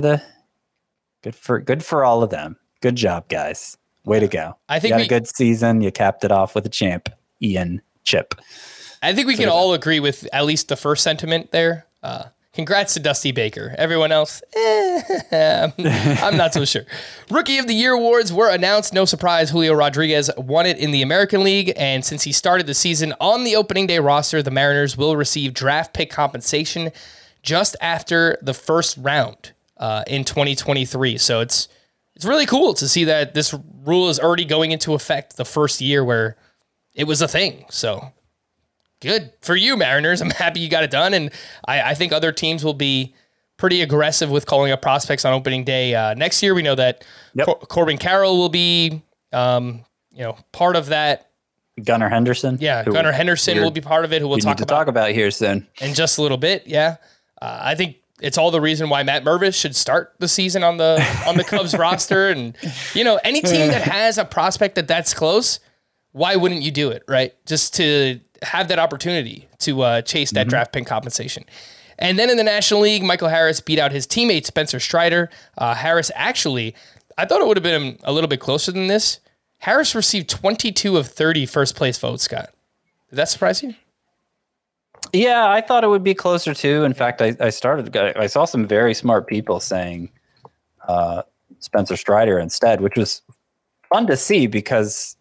for all of them. Good job, guys. Way to go. I think you had a good season. You capped it off with a champ, Ian Chip. I think we can all agree with at least the first sentiment there. Congrats to Dusty Baker. Everyone else, I'm not so sure. Rookie of the Year awards were announced. No surprise, Julio Rodriguez won it in the American League. And since he started the season on the opening day roster, the Mariners will receive draft pick compensation just after the first round in 2023. So it's really cool to see that this rule is already going into effect the first year where it was a thing. So good for you, Mariners. I'm happy you got it done. And I think other teams will be pretty aggressive with calling up prospects on opening day. Next year, we know that Corbin Carroll will be, part of that. Gunnar Henderson. Yeah, Gunnar Henderson will be part of it, who we'll talk about here soon. In just a little bit, yeah. I think it's all the reason why Matt Mervis should start the season on the Cubs roster. And, any team that has a prospect that's close, why wouldn't you do it, right? Just to have that opportunity to chase that draft pick compensation. And then in the National League, Michael Harris beat out his teammate Spencer Strider. Harris actually, I thought it would have been a little bit closer than this. Harris received 22 of 30 first place votes, Scott. Did that surprise you? Yeah, I thought it would be closer too. In fact, I saw some very smart people saying Spencer Strider instead, which was fun to see because,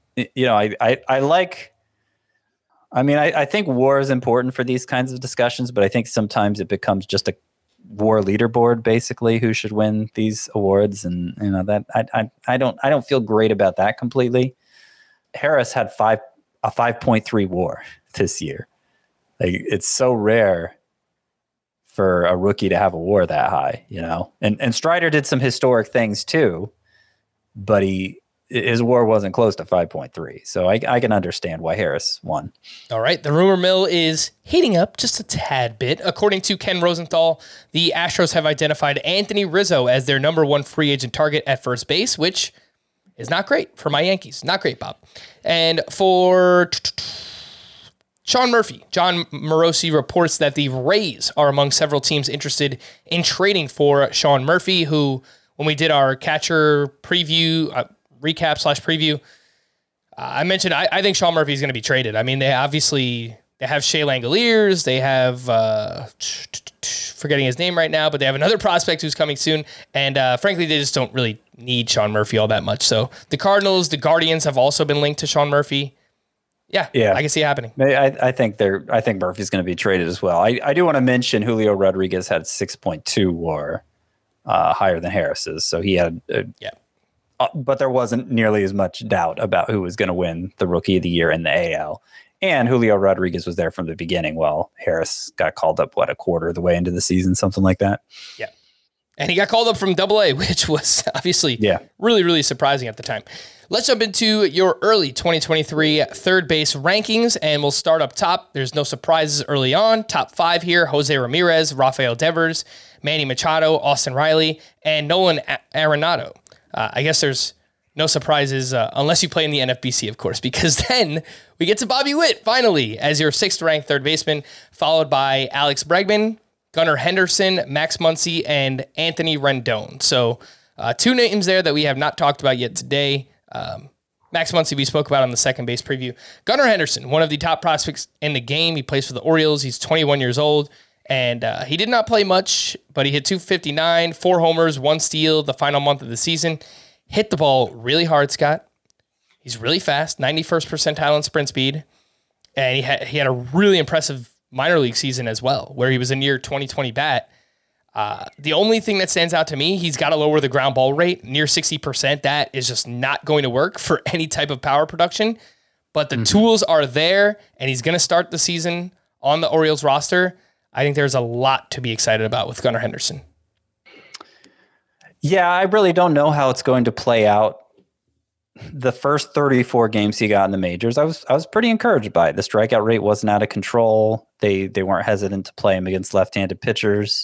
I think WAR is important for these kinds of discussions, but I think sometimes it becomes just WAR leaderboard, basically, who should win these awards. And, that I don't feel great about that completely. Harris had a 5.3 WAR this year. Like, it's so rare for a rookie to have a WAR that high, and Strider did some historic things too, but his WAR wasn't close to 5.3. So I can understand why Harris won. All right. The rumor mill is heating up just a tad bit. According to Ken Rosenthal, the Astros have identified Anthony Rizzo as their number one free agent target at first base, which is not great for my Yankees. Not great, Bob. And for Sean Murphy, John Morosi reports that the Rays are among several teams interested in trading for Sean Murphy, who, when we did our catcher preview, recap/preview, I mentioned I think Sean Murphy is going to be traded. I mean, they have Shea Langoliers. They have, forgetting his name right now, but they have another prospect who's coming soon. And frankly, they just don't really need Sean Murphy all that much. So the Cardinals, the Guardians have also been linked to Sean Murphy. Yeah, I can see it happening. I think Murphy's going to be traded as well. I do want to mention Julio Rodriguez had 6.2 WAR, higher than Harris's. So he had, but there wasn't nearly as much doubt about who was going to win the Rookie of the Year in the AL. And Julio Rodriguez was there from the beginning. Well, Harris got called up, a quarter of the way into the season, something like that. Yeah. And he got called up from AA, which was obviously really, really surprising at the time. Let's jump into your early 2023 third base rankings, and we'll start up top. There's no surprises early on. Top 5 here: Jose Ramirez, Rafael Devers, Manny Machado, Austin Riley, and Nolan Arenado. I guess there's no surprises unless you play in the NFBC, of course, because then we get to Bobby Witt, finally, as your 6th-ranked third baseman, followed by Alex Bregman, Gunnar Henderson, Max Muncy, and Anthony Rendon. So 2 names there that we have not talked about yet today. Max Muncy we spoke about on the second base preview. Gunnar Henderson, one of the top prospects in the game. He plays for the Orioles. He's 21 years old, and he did not play much, but he hit .259, 4 homers, 1 steal the final month of the season. Hit the ball really hard, Scott. He's really fast, 91st percentile in sprint speed, and he had a really impressive minor league season as well, where he was a near 2020 bat. The only thing that stands out to me, he's got to lower the ground ball rate, near 60%. That is just not going to work for any type of power production, but the tools are there, and he's going to start the season on the Orioles roster. I think there's a lot to be excited about with Gunnar Henderson. Yeah, I really don't know how it's going to play out. The first 34 games he got in the majors, I was pretty encouraged by it. The strikeout rate wasn't out of control. They weren't hesitant to play him against left-handed pitchers.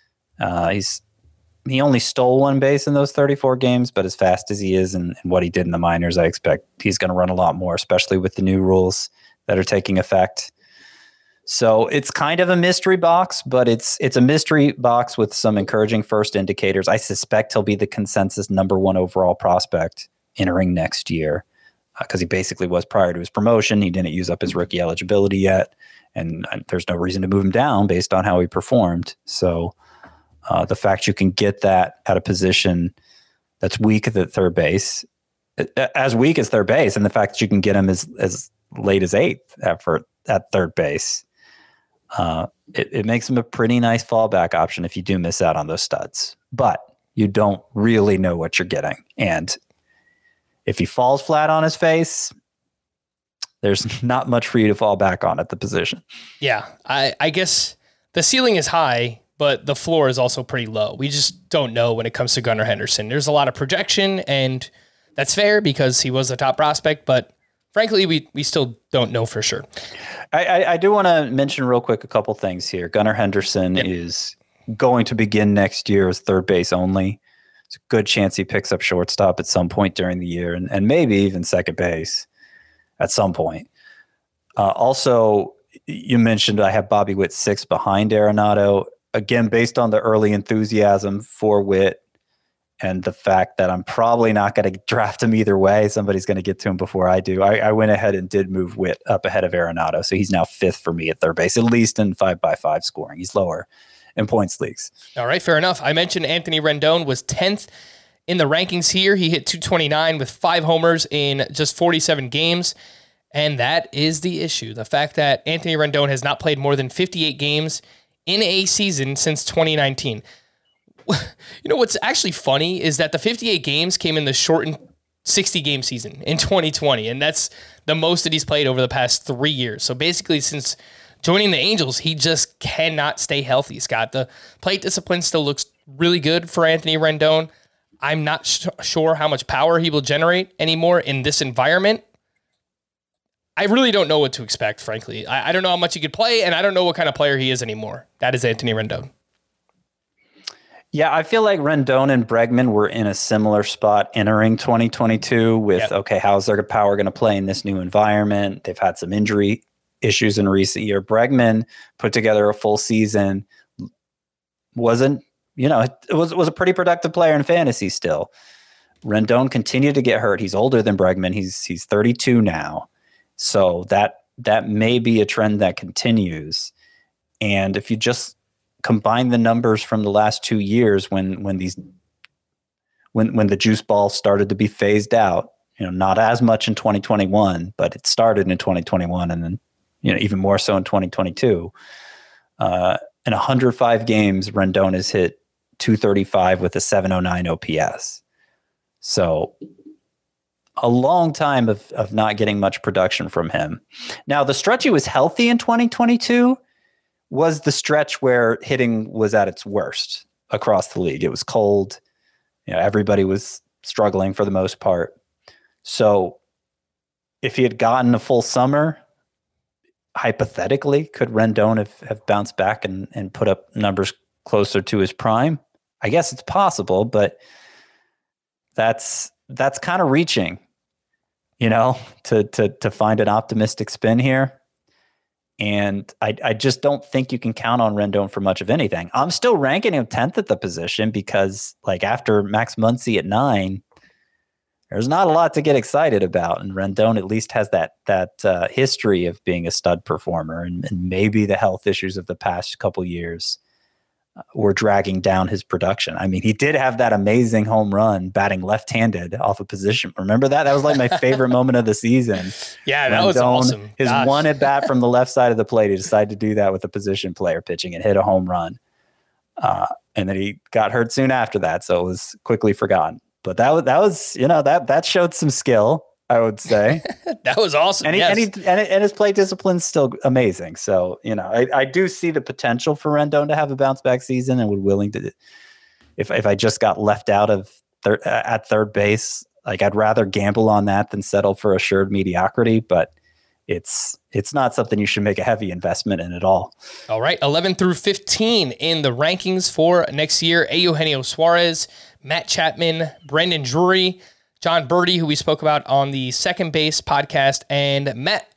He only stole 1 base in those 34 games, but as fast as he is and what he did in the minors, I expect he's going to run a lot more, especially with the new rules that are taking effect. So it's kind of a mystery box, but it's a mystery box with some encouraging first indicators. I suspect he'll be the consensus number 1 overall prospect entering next year, because he basically was prior to his promotion. He didn't use up his rookie eligibility yet, and there's no reason to move him down based on how he performed. So the fact you can get that at a position that's weak at third base, as weak as third base, and the fact that you can get him as late as 8th at third base, it makes him a pretty nice fallback option if you do miss out on those studs. But you don't really know what you're getting. And if he falls flat on his face, there's not much for you to fall back on at the position. Yeah, I guess the ceiling is high, but the floor is also pretty low. We just don't know when it comes to Gunnar Henderson. There's a lot of projection, and that's fair because he was the top prospect, but frankly, we still don't know for sure. I do want to mention real quick a couple things here. Gunnar Henderson is going to begin next year as third base only. It's a good chance he picks up shortstop at some point during the year, and maybe even second base at some point. Also, you mentioned I have Bobby Witt 6 behind Arenado. Again, based on the early enthusiasm for Witt and the fact that I'm probably not going to draft him either way, somebody's going to get to him before I do. I went ahead and did move Witt up ahead of Arenado, so he's now 5th for me at third base, at least in 5x5 scoring. He's lower in points leagues. All right, fair enough. I mentioned Anthony Rendon was 10th in the rankings here. He hit .229 with 5 homers in just 47 games, and that is the issue. The fact that Anthony Rendon has not played more than 58 games in a season since 2019. You know, what's actually funny is that the 58 games came in the shortened 60-game season in 2020, and that's the most that he's played over the past 3 years. So basically, since joining the Angels, he just cannot stay healthy, Scott. The plate discipline still looks really good for Anthony Rendon. I'm not sure how much power he will generate anymore in this environment. I really don't know what to expect, frankly. I don't know how much he could play, and I don't know what kind of player he is anymore. That is Anthony Rendon. Yeah, I feel like Rendon and Bregman were in a similar spot entering 2022 with, okay, how's their power going to play in this new environment? They've had some injury issues in recent year. Bregman put together a full season, wasn't, it was a pretty productive player in fantasy still. Rendon continued to get hurt. He's older than Bregman. He's 32 now. So that may be a trend that continues. And if you just combine the numbers from the last 2 years when the juice ball started to be phased out, not as much in 2021, but it started in 2021 and then, even more so in 2022. In 105 games, Rendon has hit 235 with a 709 OPS. So a long time of not getting much production from him. Now, the stretch he was healthy in 2022 was the stretch where hitting was at its worst across the league. It was cold. Everybody was struggling for the most part. So if he had gotten a full summer, hypothetically, could Rendon have bounced back and put up numbers closer to his prime? I guess it's possible, but that's kind of reaching, to find an optimistic spin here. And I just don't think you can count on Rendon for much of anything. I'm still ranking him 10th at the position because, after Max Muncy at 9, there's not a lot to get excited about. And Rendon at least has that history of being a stud performer, and maybe the health issues of the past couple years were dragging down his production. I mean, he did have that amazing home run batting left-handed off a position. Remember that? That was my favorite moment of the season. Yeah, that was awesome. His one at bat from the left side of the plate, he decided to do that with a position player pitching and hit a home run. And then he got hurt soon after that, so it was quickly forgotten. But that was that showed some skill, I would say. That was awesome. And his play discipline's still amazing. So, I do see the potential for Rendon to have a bounce back season, and would willing to, if I just got left out of at third base, I'd rather gamble on that than settle for assured mediocrity. But it's not something you should make a heavy investment in at all. All right. 11 through 15 in the rankings for next year. Eugenio Suarez, Matt Chapman, Brendan Drury, John Birdie, who we spoke about on the Second Base podcast, and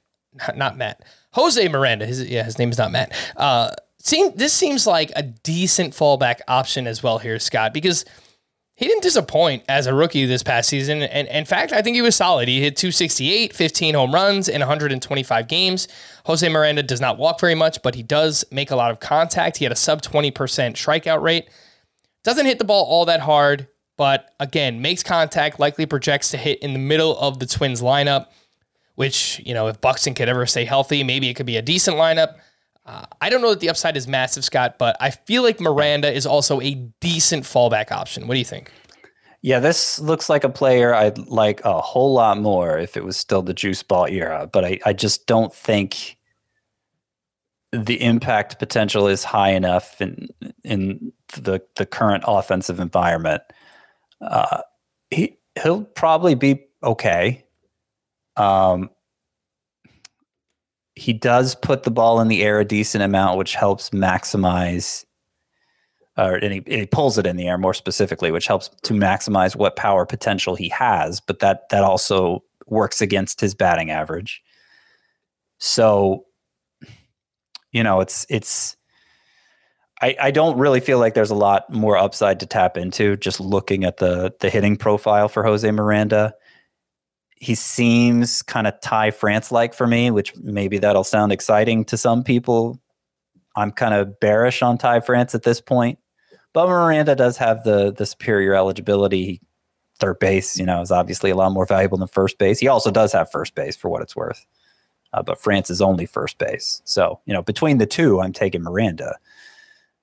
Jose Miranda. His name is not Matt. This seems like a decent fallback option as well here, Scott, because he didn't disappoint as a rookie this past season. And in fact, I think he was solid. He hit 268, 15 home runs in 125 games. Jose Miranda does not walk very much, but he does make a lot of contact. He had a sub 20% strikeout rate. Doesn't hit the ball all that hard, but again, makes contact, likely projects to hit in the middle of the Twins lineup, which, if Buxton could ever stay healthy, maybe it could be a decent lineup. I don't know that the upside is massive, Scott, but I feel like Miranda is also a decent fallback option. What do you think? Yeah, this looks like a player I'd like a whole lot more if it was still the juice ball era, but I just don't think the impact potential is high enough in the current offensive environment. He'll probably be okay. He does put the ball in the air a decent amount, which helps maximize, and he pulls it in the air more specifically, which helps to maximize what power potential he has. But that also works against his batting average. So, I don't really feel like there's a lot more upside to tap into just looking at the hitting profile for Jose Miranda. He seems kind of Ty France-like for me, which maybe that'll sound exciting to some people. I'm kind of bearish on Ty France at this point. But Miranda does have the superior eligibility. Third base, is obviously a lot more valuable than first base. He also does have first base for what it's worth. But France is only first base. So, between the two, I'm taking Miranda.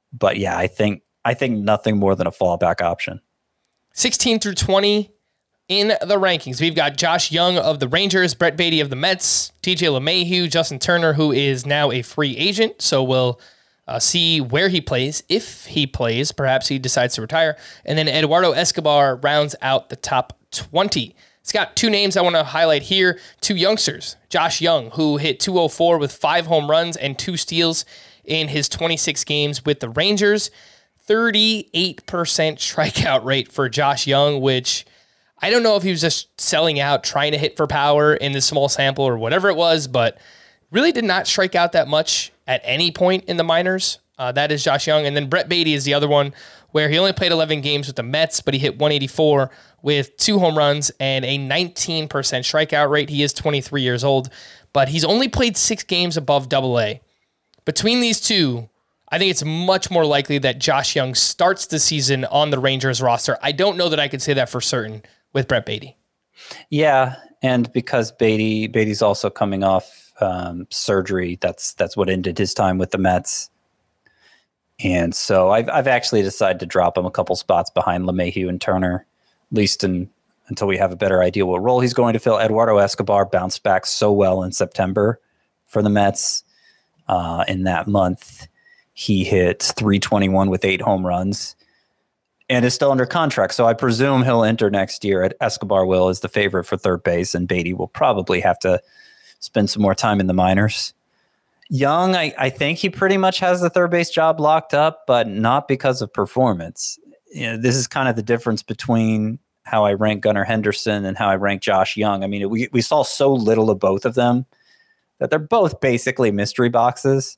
But yeah, I think nothing more than a fallback option. 16 through 20 in the rankings. We've got Josh Young of the Rangers, Brett Baty of the Mets, TJ LeMahieu, Justin Turner, who is now a free agent. So we'll see where he plays. If he plays, perhaps he decides to retire. And then Eduardo Escobar rounds out the top 20. It's got two names I want to highlight here. Two youngsters. Josh Young, who hit .204 with 5 home runs and 2 steals in his 26 games with the Rangers. 38% strikeout rate for Josh Young, which I don't know if he was just selling out, trying to hit for power in this small sample or whatever it was, but really did not strike out that much at any point in the minors. That is Josh Young. And then Brett Baty is the other one, where he only played 11 games with the Mets, but he hit 184 with 2 home runs and a 19% strikeout rate. He is 23 years old, but he's only played 6 games above AA. Between these two, I think it's much more likely that Josh Young starts the season on the Rangers roster. I don't know that I could say that for certain with Brett Baty. Yeah, and because Baty's also coming off surgery, that's what ended his time with the Mets. And so I've actually decided to drop him a couple spots behind LeMahieu and Turner, at least until we have a better idea what role he's going to fill. Eduardo Escobar bounced back so well in September for the Mets. In that month, he hit .321 with 8 home runs and is still under contract. So I presume he'll enter next year. Escobar will is the favorite for third base, and Baty will probably have to spend some more time in the minors. Young, I think he pretty much has the third base job locked up, but not because of performance. This is kind of the difference between how I rank Gunnar Henderson and how I rank Josh Young. I mean, we saw so little of both of them that they're both basically mystery boxes.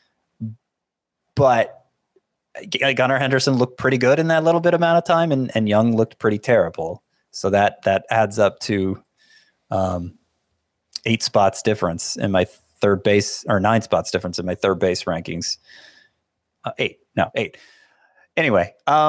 But Gunnar Henderson looked pretty good in that little bit amount of time, and Young looked pretty terrible. So that adds up to 8 spots difference in my third base, or 9 spots difference in my third base rankings. 8. Anyway,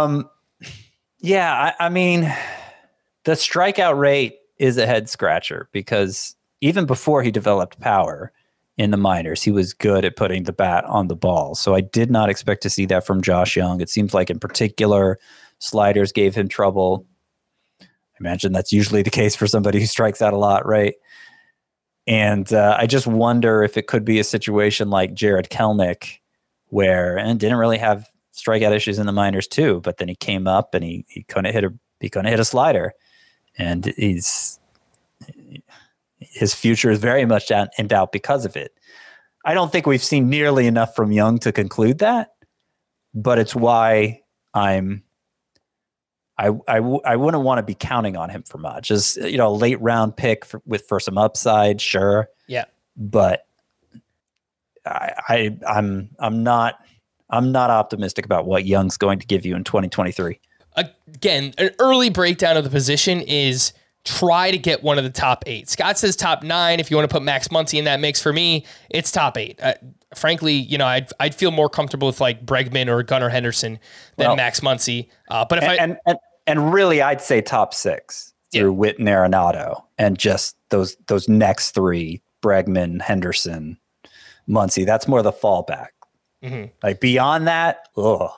yeah, I mean, the strikeout rate is a head scratcher because even before he developed power in the minors, he was good at putting the bat on the ball. So I did not expect to see that from Josh Young. It seems like in particular, sliders gave him trouble. I imagine that's usually the case for somebody who strikes out a lot, right? And I just wonder if it could be a situation like Jared Kelenic, and didn't really have strikeout issues in the minors too, but then he came up and he couldn't hit a slider, and his future is very much in doubt because of it. I don't think we've seen nearly enough from Young to conclude that, but it's why I wouldn't want to be counting on him for much. As a late round pick for some upside, sure. Yeah. But I'm not optimistic about what Young's going to give you in 2023. Again, an early breakdown of the position is try to get one of the top 8. Scott says top 9. If you want to put Max Muncy in that mix, for me, it's top 8. Frankly, I'd feel more comfortable with like Bregman or Gunnar Henderson than Max Muncy. But if and really, I'd say top 6 through Witt and Arenado, and just those next 3: Bregman, Henderson, Muncy. That's more the fallback. Mm-hmm. Like beyond that,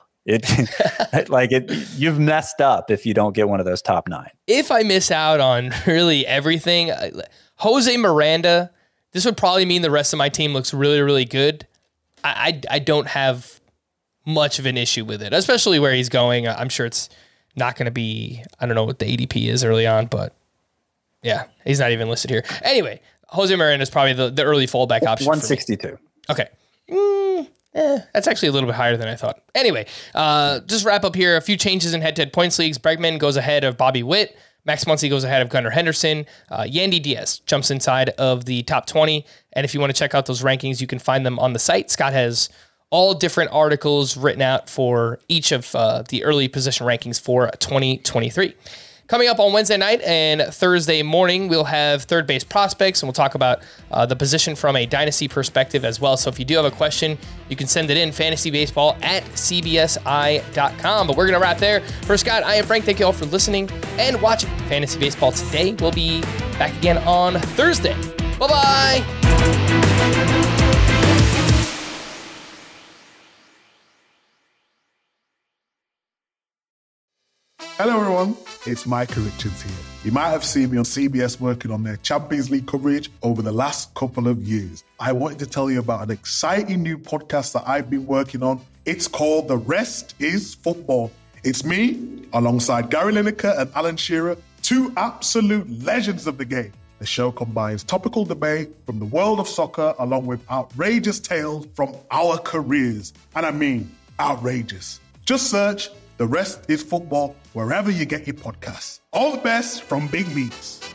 you've messed up if you don't get one of those top 9. If I miss out on really everything, Jose Miranda, this would probably mean the rest of my team looks really, really good. I don't have much of an issue with it, especially where he's going. I'm sure it's not going to be, I don't know what the ADP is early on, but yeah, he's not even listed here. Anyway, Jose Miranda is probably the early fallback option. 162. Okay. That's actually a little bit higher than I thought. Anyway, just wrap up here. A few changes in head-to-head points leagues. Bregman goes ahead of Bobby Witt. Max Muncy goes ahead of Gunnar Henderson. Yandy Diaz jumps inside of the top 20. And if you want to check out those rankings, you can find them on the site. Scott has all different articles written out for each of the early position rankings for 2023. Coming up on Wednesday night and Thursday morning, we'll have third base prospects, and we'll talk about the position from a dynasty perspective as well. So if you do have a question, you can send it in, fantasybaseball@cbsi.com. But we're going to wrap there. For Scott, I am Frank. Thank you all for listening and watching Fantasy Baseball today. We'll be back again on Thursday. Bye-bye. Hello everyone, it's Micah Richards here. You might have seen me on CBS working on their Champions League coverage over the last couple of years. I wanted to tell you about an exciting new podcast that I've been working on. It's called The Rest is Football. It's me, alongside Gary Lineker and Alan Shearer, two absolute legends of the game. The show combines topical debate from the world of soccer along with outrageous tales from our careers. And I mean, outrageous. Just search The Rest is Football wherever you get your podcasts. All the best from Big Meats.